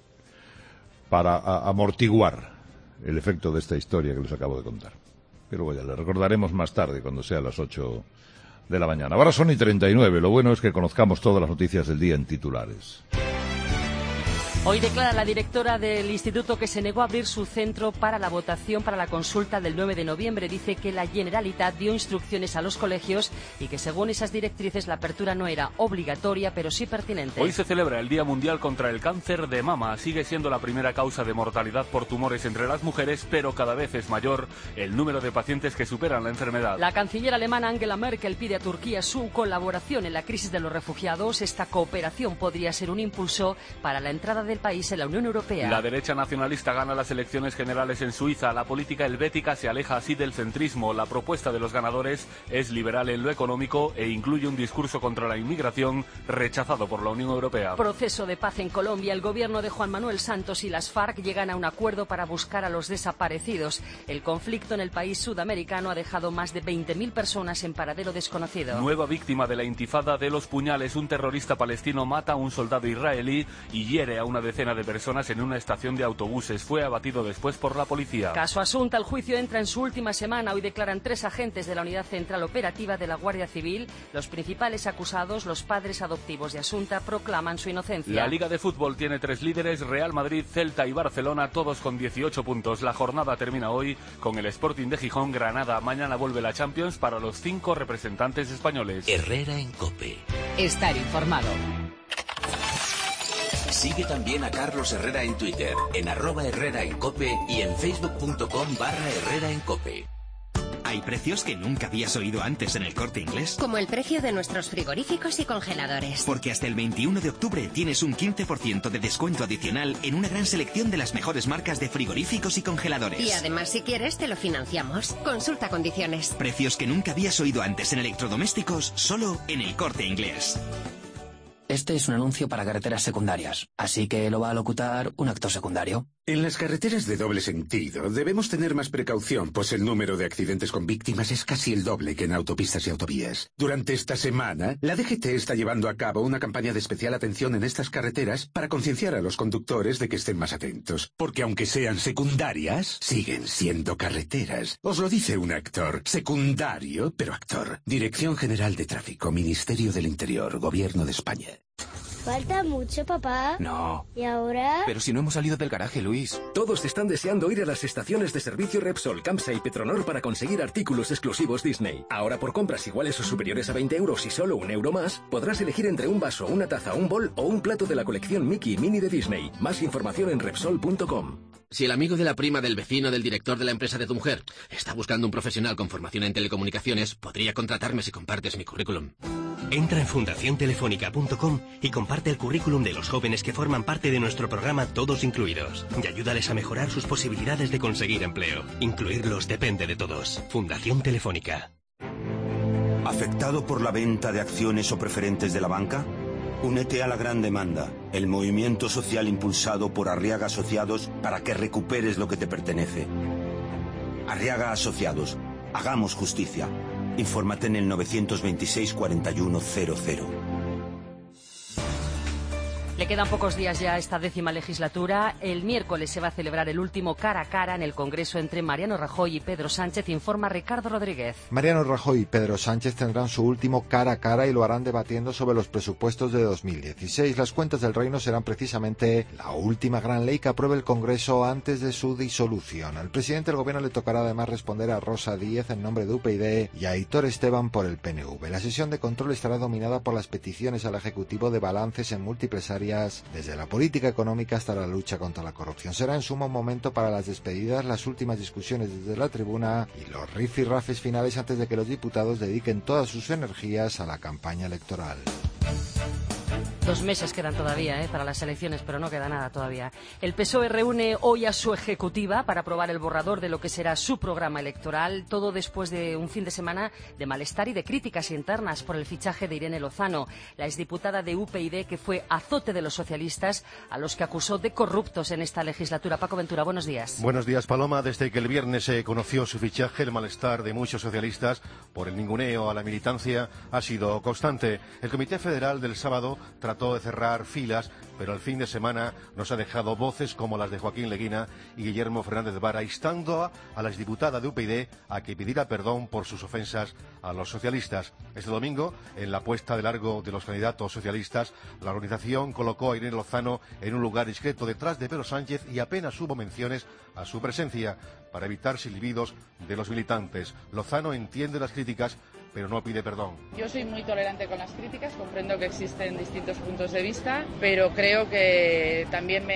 S1: amortiguar el efecto de esta historia que les acabo de contar. Pero ya le recordaremos más tarde, cuando sea las 8 de la mañana. Ahora son y 39. Lo bueno es que conozcamos todas las noticias del día en titulares.
S2: Hoy declara la directora del instituto que se negó a abrir su centro para la votación para la consulta del 9 de noviembre. Dice que la Generalitat dio instrucciones a los colegios y que según esas directrices la apertura no era obligatoria, pero sí pertinente.
S16: Hoy se celebra el Día Mundial contra el Cáncer de Mama. Sigue siendo la primera causa de mortalidad por tumores entre las mujeres, pero cada vez es mayor el número de pacientes que superan la enfermedad.
S2: La canciller alemana Angela Merkel pide a Turquía su colaboración en la crisis de los refugiados. Esta cooperación podría ser un impulso para la entrada del país en la Unión Europea.
S16: La derecha nacionalista gana las elecciones generales en Suiza. La política helvética se aleja así del centrismo. La propuesta de los ganadores es liberal en lo económico e incluye un discurso contra la inmigración rechazado por la Unión Europea.
S2: Proceso de paz en Colombia. El gobierno de Juan Manuel Santos y las FARC llegan a un acuerdo para buscar a los desaparecidos. El conflicto en el país sudamericano ha dejado más de 20.000 personas en paradero desconocido.
S16: Nueva víctima de la intifada de los puñales. Un terrorista palestino mata a un soldado israelí y hiere a una decena de personas en una estación de autobuses. Fue abatido después por la policía.
S2: Caso Asunta, el juicio entra en su última semana. Hoy declaran 3 agentes de la Unidad Central Operativa de la Guardia Civil. Los principales acusados, los padres adoptivos de Asunta, proclaman su inocencia.
S16: La Liga de Fútbol tiene 3 líderes, Real Madrid, Celta y Barcelona, todos con 18 puntos. La jornada termina hoy con el Sporting de Gijón, Granada. Mañana vuelve la Champions para los 5 representantes españoles.
S21: Herrera en COPE.
S5: Estar informado.
S21: Sigue también a Carlos Herrera en Twitter, en @Herrera en COPE y en facebook.com/Herrera en COPE.
S17: Hay precios que nunca habías oído antes en El Corte Inglés.
S18: Como el precio de nuestros frigoríficos y congeladores.
S17: Porque hasta el 21 de octubre tienes un 15% de descuento adicional en una gran selección de las mejores marcas de frigoríficos y congeladores.
S18: Y además, si quieres, te lo financiamos. Consulta condiciones.
S17: Precios que nunca habías oído antes en electrodomésticos, solo en El Corte Inglés.
S19: Este es un anuncio para carreteras secundarias, así que lo va a locutar un actor secundario.
S20: En las carreteras de doble sentido debemos tener más precaución, pues el número de accidentes con víctimas es casi el doble que en autopistas y autovías. Durante esta semana, la DGT está llevando a cabo una campaña de especial atención en estas carreteras para concienciar a los conductores de que estén más atentos, porque aunque sean secundarias, siguen siendo carreteras. Os lo dice un actor, secundario, pero actor. Dirección General de Tráfico, Ministerio del Interior, Gobierno de España.
S22: ¿Falta mucho, papá?
S19: No.
S22: ¿Y ahora?
S19: Pero si no hemos salido del garaje, Luis.
S23: Todos están deseando ir a las estaciones de servicio Repsol, Campsa y Petronor para conseguir artículos exclusivos Disney. Ahora por compras iguales o superiores a 20 euros y solo €1 más, podrás elegir entre un vaso, una taza, un bol o un plato de la colección Mickey y Minnie de Disney. Más información en Repsol.com.
S24: Si el amigo de la prima del vecino del director de la empresa de tu mujer está buscando un profesional con formación en telecomunicaciones, podría contratarme si compartes mi currículum.
S25: Entra en fundaciontelefónica.com y comparte el currículum de los jóvenes que forman parte de nuestro programa Todos Incluidos y ayúdales a mejorar sus posibilidades de conseguir empleo. Incluirlos depende de todos. Fundación Telefónica.
S28: ¿Afectado por la venta de acciones o preferentes de la banca? Únete a la gran demanda, el movimiento social impulsado por Arriaga Asociados para que recuperes lo que te pertenece. Arriaga Asociados, hagamos justicia. Infórmate en el 926 4100.
S2: Le quedan pocos días ya a esta 10ª legislatura. El miércoles se va a celebrar el último cara a cara en el Congreso entre Mariano Rajoy y Pedro Sánchez, informa Ricardo Rodríguez.
S31: Mariano Rajoy y Pedro Sánchez tendrán su último cara a cara y lo harán debatiendo sobre los presupuestos de 2016. Las cuentas del reino serán precisamente la última gran ley que apruebe el Congreso antes de su disolución. Al presidente del Gobierno le tocará además responder a Rosa Díez en nombre de UPyD y a Aitor Esteban por el PNV. La sesión de control estará dominada por las peticiones al Ejecutivo de balances en múltiples áreas, desde la política económica hasta la lucha contra la corrupción. Será en sumo momento para las despedidas, las últimas discusiones desde la tribuna y los rifirrafes finales antes de que los diputados dediquen todas sus energías a la campaña electoral.
S2: 2 meses quedan todavía para las elecciones, pero no queda nada todavía. El PSOE reúne hoy a su ejecutiva para aprobar el borrador de lo que será su programa electoral, todo después de un fin de semana de malestar y de críticas internas por el fichaje de Irene Lozano, la exdiputada de UPyD que fue azote de los socialistas a los que acusó de corruptos en esta legislatura. Paco Ventura, buenos días.
S3: Buenos días, Paloma. Desde que el viernes se conoció su fichaje, el malestar de muchos socialistas por el ninguneo a la militancia ha sido constante. El Comité Federal del sábado trató de cerrar filas, pero el fin de semana nos ha dejado voces como las de Joaquín Leguina y Guillermo Fernández Vara, instando a la exdiputada de UPyD a que pidiera perdón por sus ofensas a los socialistas. Este domingo, en la puesta de largo de los candidatos socialistas, la organización colocó a Irene Lozano en un lugar discreto detrás de Pedro Sánchez y apenas hubo menciones a su presencia para evitar silbidos de los militantes. Lozano entiende las críticas, pero no pide perdón.
S4: Yo soy muy tolerante con las críticas, comprendo que existen distintos puntos de vista, pero creo que también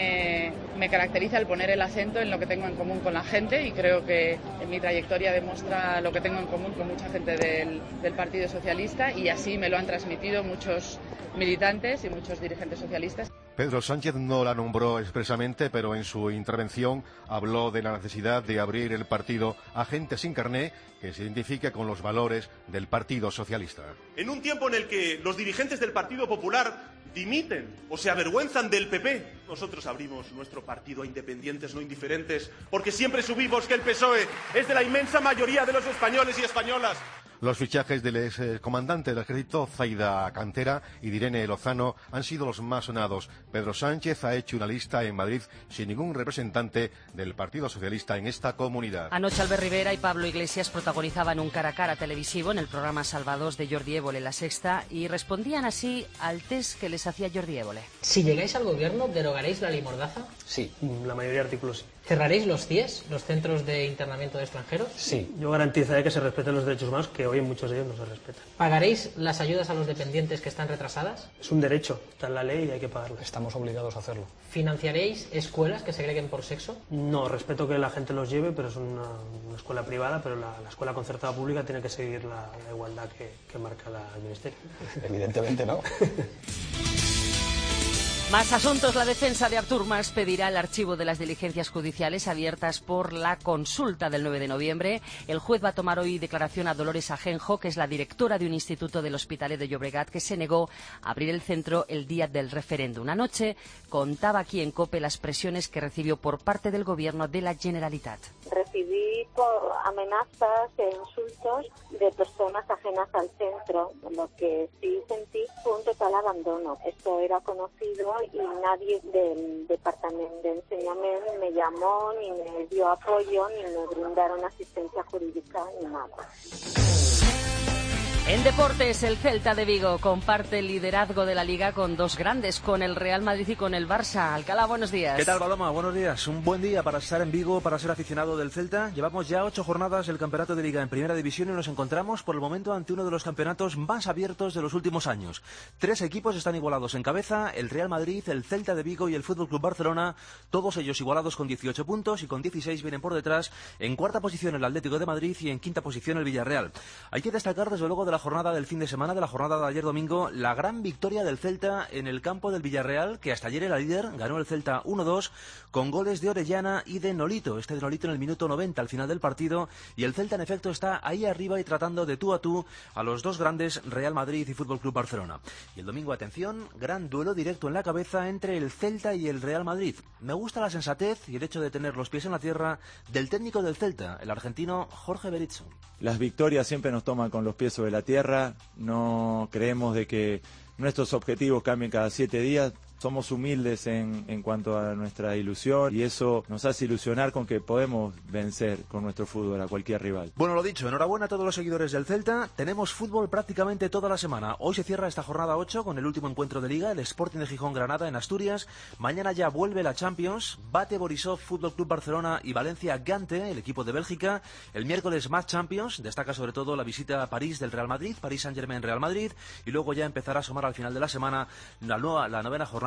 S4: me caracteriza el poner el acento en lo que tengo en común con la gente, y creo que en mi trayectoria demuestra lo que tengo en común con mucha gente del Partido Socialista, y así me lo han transmitido muchos militantes y muchos dirigentes socialistas.
S3: Pedro Sánchez no la nombró expresamente, pero en su intervención habló de la necesidad de abrir el partido a gente sin carné que se identifique con los valores del Partido Socialista.
S7: En un tiempo en el que los dirigentes del Partido Popular dimiten o se avergüenzan del PP, nosotros abrimos nuestro partido a independientes no indiferentes, porque siempre subimos que el PSOE es de la inmensa mayoría de los españoles y españolas.
S3: Los fichajes del excomandante del ejército, Zaida Cantera, y de Irene Lozano han sido los más sonados. Pedro Sánchez ha hecho una lista en Madrid sin ningún representante del Partido Socialista en esta comunidad.
S2: Anoche Albert Rivera y Pablo Iglesias protagonizaban un cara a cara televisivo en el programa Salvados de Jordi Évole en La Sexta y respondían así al test que les hacía Jordi Évole.
S9: Si llegáis al gobierno, ¿derogaréis la ley Mordaza?
S10: Sí, la mayoría de artículos sí.
S9: ¿Cerraréis los CIES, los centros de internamiento de extranjeros?
S10: Sí. Yo garantizaré que se respeten los derechos humanos, que hoy en muchos de ellos no se respetan.
S9: ¿Pagaréis las ayudas a los dependientes que están retrasadas?
S10: Es un derecho, está en la ley y hay que pagarlo. Estamos obligados a hacerlo.
S9: ¿Financiaréis escuelas que segreguen por sexo?
S10: No, respeto que la gente los lleve, pero es una escuela privada, pero la escuela concertada pública tiene que seguir la igualdad que marca el Ministerio. Evidentemente no.
S2: Más asuntos. La defensa de Artur Mas pedirá el archivo de las diligencias judiciales abiertas por la consulta del 9 de noviembre. El juez va a tomar hoy declaración a Dolores Ajenjo, que es la directora de un instituto del Hospitalet de Llobregat, que se negó a abrir el centro el día del referéndum. Anoche contaba aquí en COPE las presiones que recibió por parte del gobierno de la Generalitat.
S11: Recibí amenazas e insultos de personas ajenas al centro, lo que sí sentí fue un total abandono. Esto era conocido y nadie del departamento de enseñamiento me llamó, ni me dio apoyo, ni me brindaron asistencia jurídica, ni nada.
S2: En deportes, el Celta de Vigo comparte el liderazgo de la Liga con dos grandes, con el Real Madrid y con el Barça. Alcalá, buenos días.
S14: ¿Qué tal, Paloma? Buenos días. Un buen día para estar en Vigo, para ser aficionado del Celta. Llevamos ya 8 jornadas del Campeonato de Liga en Primera División y nos encontramos por el momento ante uno de los campeonatos más abiertos de los últimos años. 3 equipos están igualados en cabeza: el Real Madrid, el Celta de Vigo y el FC Barcelona, todos ellos igualados con 18 puntos, y con 16 vienen por detrás. En cuarta posición el Atlético de Madrid y en quinta posición el Villarreal. Hay que destacar desde luego de la jornada del fin de semana, de la jornada de ayer domingo, la gran victoria del Celta en el campo del Villarreal, que hasta ayer era líder. Ganó el Celta 1-2 con goles de Orellana y de Nolito. Este de Nolito en el minuto 90 al final del partido, y el Celta en efecto está ahí arriba y tratando de tú a tú a los dos grandes, Real Madrid y FC Barcelona. Y el domingo, atención, gran duelo directo en la cabeza entre el Celta y el Real Madrid. Me gusta la sensatez y el hecho de tener los pies en la tierra del técnico del Celta, el argentino Jorge Berizzo.
S26: Las victorias siempre nos toman con los pies sobre la tierra. No creemos de que nuestros objetivos cambien cada 7 días. Somos humildes en cuanto a nuestra ilusión, y eso nos hace ilusionar con que podemos vencer con nuestro fútbol a cualquier rival.
S14: Bueno, lo dicho, enhorabuena a todos los seguidores del Celta. Tenemos fútbol prácticamente toda la semana. Hoy se cierra esta jornada 8 con el último encuentro de Liga, el Sporting de Gijón-Granada en Asturias. Mañana ya vuelve la Champions, Bate Borisov, FC Barcelona y Valencia-Gante, el equipo de Bélgica. El miércoles más Champions, destaca sobre todo la visita a París del Real Madrid, París Saint-Germain-Real Madrid, y luego ya empezará a asomar al final de la semana la novena jornada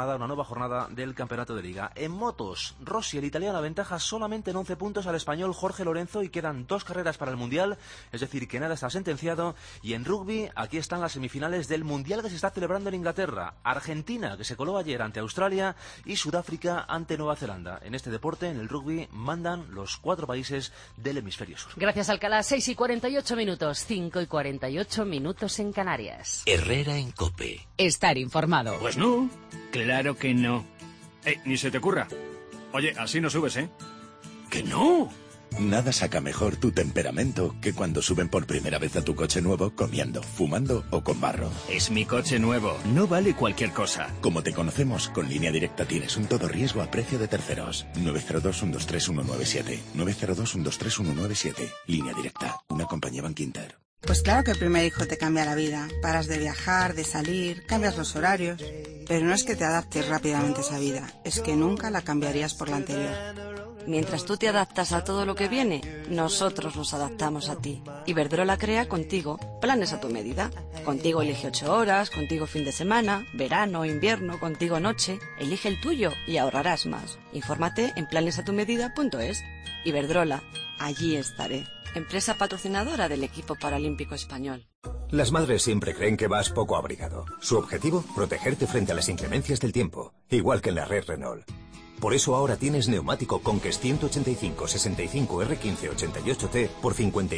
S14: una nueva jornada del Campeonato de Liga. En motos, Rossi, el italiano, aventaja solamente en 11 puntos al español Jorge Lorenzo y quedan 2 carreras para el Mundial, es decir, que nada está sentenciado. Y en rugby, aquí están las semifinales del Mundial que se está celebrando en Inglaterra. Argentina, que se coló ayer ante Australia, y Sudáfrica ante Nueva Zelanda. En este deporte, en el rugby, mandan los 4 países del hemisferio sur.
S2: Gracias, Alcalá. 6:48 minutos, 5:48 minutos en Canarias.
S21: Herrera en COPE.
S1: Estar informado.
S5: Pues no, claro que no. Ni se te ocurra. Oye, así no subes, ¿eh? ¡Que no!
S21: Nada saca mejor tu temperamento que cuando suben por primera vez a tu coche nuevo comiendo, fumando o con barro.
S5: Es mi coche nuevo, no vale cualquier cosa.
S21: Como te conocemos, con Línea Directa tienes un todo riesgo a precio de terceros. 902-123-197. 902-123-197. Línea Directa, una compañía Bankinter.
S6: Pues claro que el primer hijo te cambia la vida. Paras de viajar, de salir, cambias los horarios. Pero no es que te adaptes rápidamente a esa vida, es que nunca la cambiarías por la anterior.
S8: Mientras tú te adaptas a todo lo que viene, nosotros nos adaptamos a ti. Iberdrola crea contigo planes a tu medida. Contigo elige 8 horas, contigo fin de semana, verano, invierno, contigo noche. Elige el tuyo y ahorrarás más. Infórmate en planesatumedida.es. Iberdrola, allí estaré. Empresa patrocinadora del equipo paralímpico español.
S12: Las madres siempre creen que vas poco abrigado. Su objetivo, protegerte frente a las inclemencias del tiempo, igual que en la red Renault. Por eso ahora tienes neumático Conquest 185 65 R15 88T por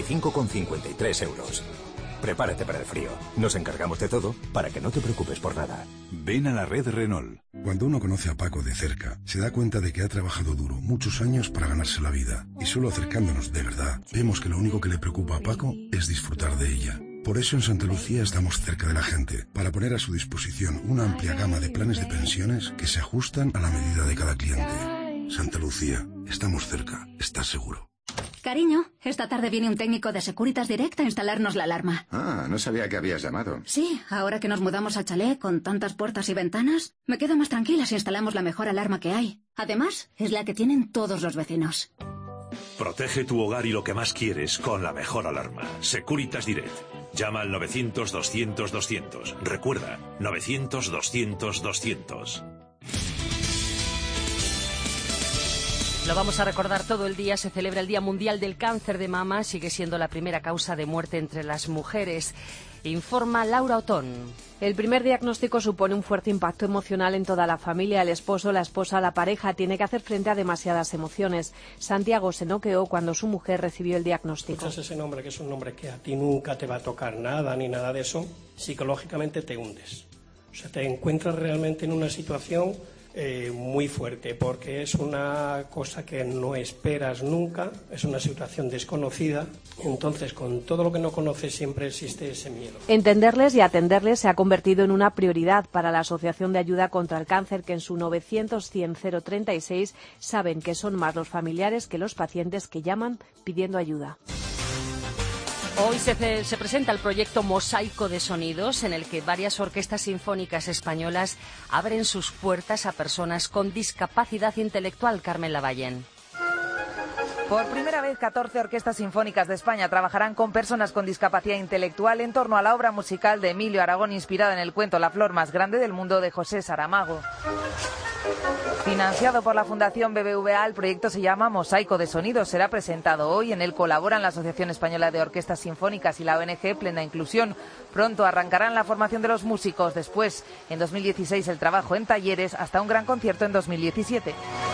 S12: 55,53 euros. Prepárate para el frío. Nos encargamos de todo para que no te preocupes por nada.
S13: Ven a la red Renault. Cuando uno conoce a Paco de cerca, se da cuenta de que ha trabajado duro muchos años para ganarse la vida. Y solo acercándonos de verdad, vemos que lo único que le preocupa a Paco es disfrutar de ella. Por eso en Santa Lucía estamos cerca de la gente, para poner a su disposición una amplia gama de planes de pensiones que se ajustan a la medida de cada cliente. Santa Lucía, estamos cerca, ¿estás seguro?
S15: Cariño, esta tarde viene un técnico de Securitas Direct a instalarnos la alarma.
S16: Ah, no sabía que habías llamado.
S15: Sí, ahora que nos mudamos al chalet con tantas puertas y ventanas, me quedo más tranquila si instalamos la mejor alarma que hay. Además, es la que tienen todos los vecinos.
S21: Protege tu hogar y lo que más quieres con la mejor alarma. Securitas Direct. Llama al 900-200-200. Recuerda, 900-200-200.
S2: Lo vamos a recordar todo el día. Se celebra el Día Mundial del Cáncer de Mama. Sigue siendo la primera causa de muerte entre las mujeres. Informa Laura Otón.
S16: El primer diagnóstico supone un fuerte impacto emocional en toda la familia. El esposo, la esposa, la pareja tiene que hacer frente a demasiadas emociones. Santiago se noqueó cuando su mujer recibió el diagnóstico.
S27: Escuchas ese nombre, que es un nombre que a ti nunca te va a tocar nada ni nada de eso, psicológicamente te hundes. O sea, te encuentras realmente en una situación muy fuerte, porque es una cosa que no esperas nunca, es una situación desconocida, entonces con todo lo que no conoces siempre existe ese miedo.
S16: Entenderles y atenderles se ha convertido en una prioridad para la Asociación de Ayuda contra el Cáncer, que en su 900-100-036 saben que son más los familiares que los pacientes que llaman pidiendo ayuda.
S2: Hoy se presenta el proyecto Mosaico de Sonidos, en el que varias orquestas sinfónicas españolas abren sus puertas a personas con discapacidad intelectual. Carmen Lavallén.
S29: Por primera vez, 14 orquestas sinfónicas de España trabajarán con personas con discapacidad intelectual en torno a la obra musical de Emilio Aragón, inspirada en el cuento La flor más grande del mundo de José Saramago. Financiado por la Fundación BBVA, el proyecto se llama Mosaico de Sonidos. Será presentado hoy. En él colaboran la Asociación Española de Orquestas Sinfónicas y la ONG Plena Inclusión. Pronto arrancarán la formación de los músicos. Después, en 2016, el trabajo en talleres hasta un gran concierto en 2017.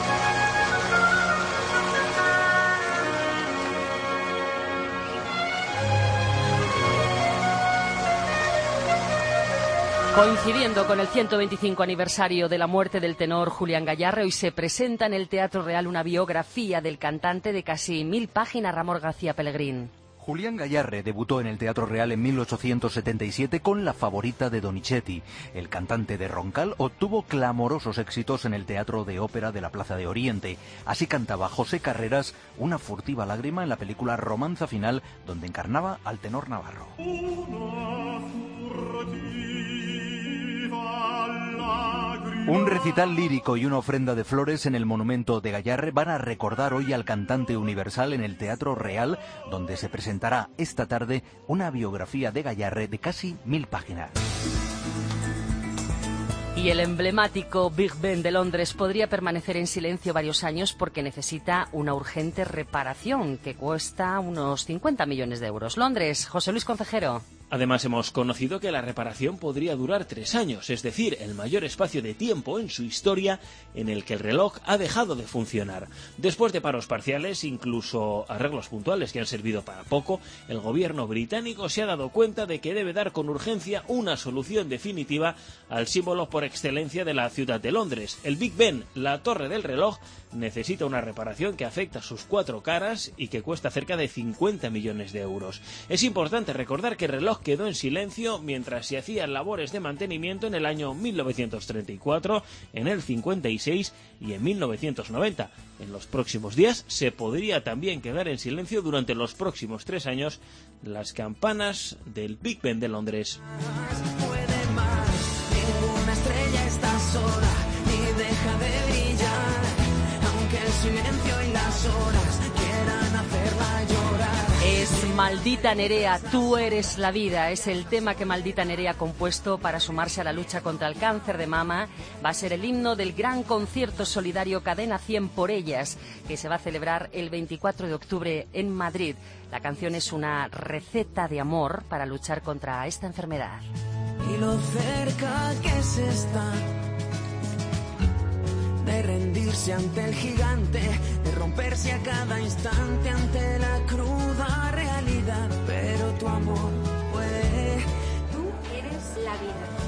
S2: Coincidiendo con el 125 aniversario de la muerte del tenor Julián Gayarre, hoy se presenta en el Teatro Real una biografía del cantante de casi 1000 páginas, Ramón García Pellegrín.
S14: Julián Gayarre debutó en el Teatro Real en 1877 con La favorita de Donizetti. El cantante de Roncal obtuvo clamorosos éxitos en el Teatro de Ópera de la Plaza de Oriente. Así cantaba José Carreras Una furtiva lágrima en la película Romanza Final, donde encarnaba al tenor navarro. Un recital lírico y una ofrenda de flores en el monumento de Gayarre van a recordar hoy al cantante universal en el Teatro Real, donde se presentará esta tarde una biografía de Gayarre de casi 1000 páginas.
S2: Y el emblemático Big Ben de Londres podría permanecer en silencio varios años porque necesita una urgente reparación que cuesta unos 50 millones de euros. Londres, José Luis Concejero.
S1: Además, hemos conocido que la reparación podría durar 3 años, es decir, el mayor espacio de tiempo en su historia en el que el reloj ha dejado de funcionar. Después de paros parciales, incluso arreglos puntuales que han servido para poco, el gobierno británico se ha dado cuenta de que debe dar con urgencia una solución definitiva al símbolo por excelencia de la ciudad de Londres. El Big Ben, la torre del reloj, necesita una reparación que afecta a sus 4 caras y que cuesta cerca de 50 millones de euros. Es importante recordar que el reloj quedó en silencio mientras se hacían labores de mantenimiento en el año 1934, en el 56 y en 1990. En los próximos días se podría también quedar en silencio durante los próximos 3 años las campanas del Big Ben de Londres.
S17: Ninguna estrella está sola ni deja de brillar, aunque el silencio y las horas quieran hacerla llorar.
S2: Es Maldita Nerea, tú eres la vida. Es el tema que Maldita Nerea ha compuesto para sumarse a la lucha contra el cáncer de mama. Va a ser el himno del gran concierto solidario Cadena 100 por ellas, que se va a celebrar el 24 de octubre en Madrid. La canción es una receta de amor para luchar contra esta enfermedad.
S17: Y lo cerca que se está de rendirse ante el gigante, de romperse a cada instante ante la cruda realidad. Pero tu amor puede.
S11: Tú eres la vida.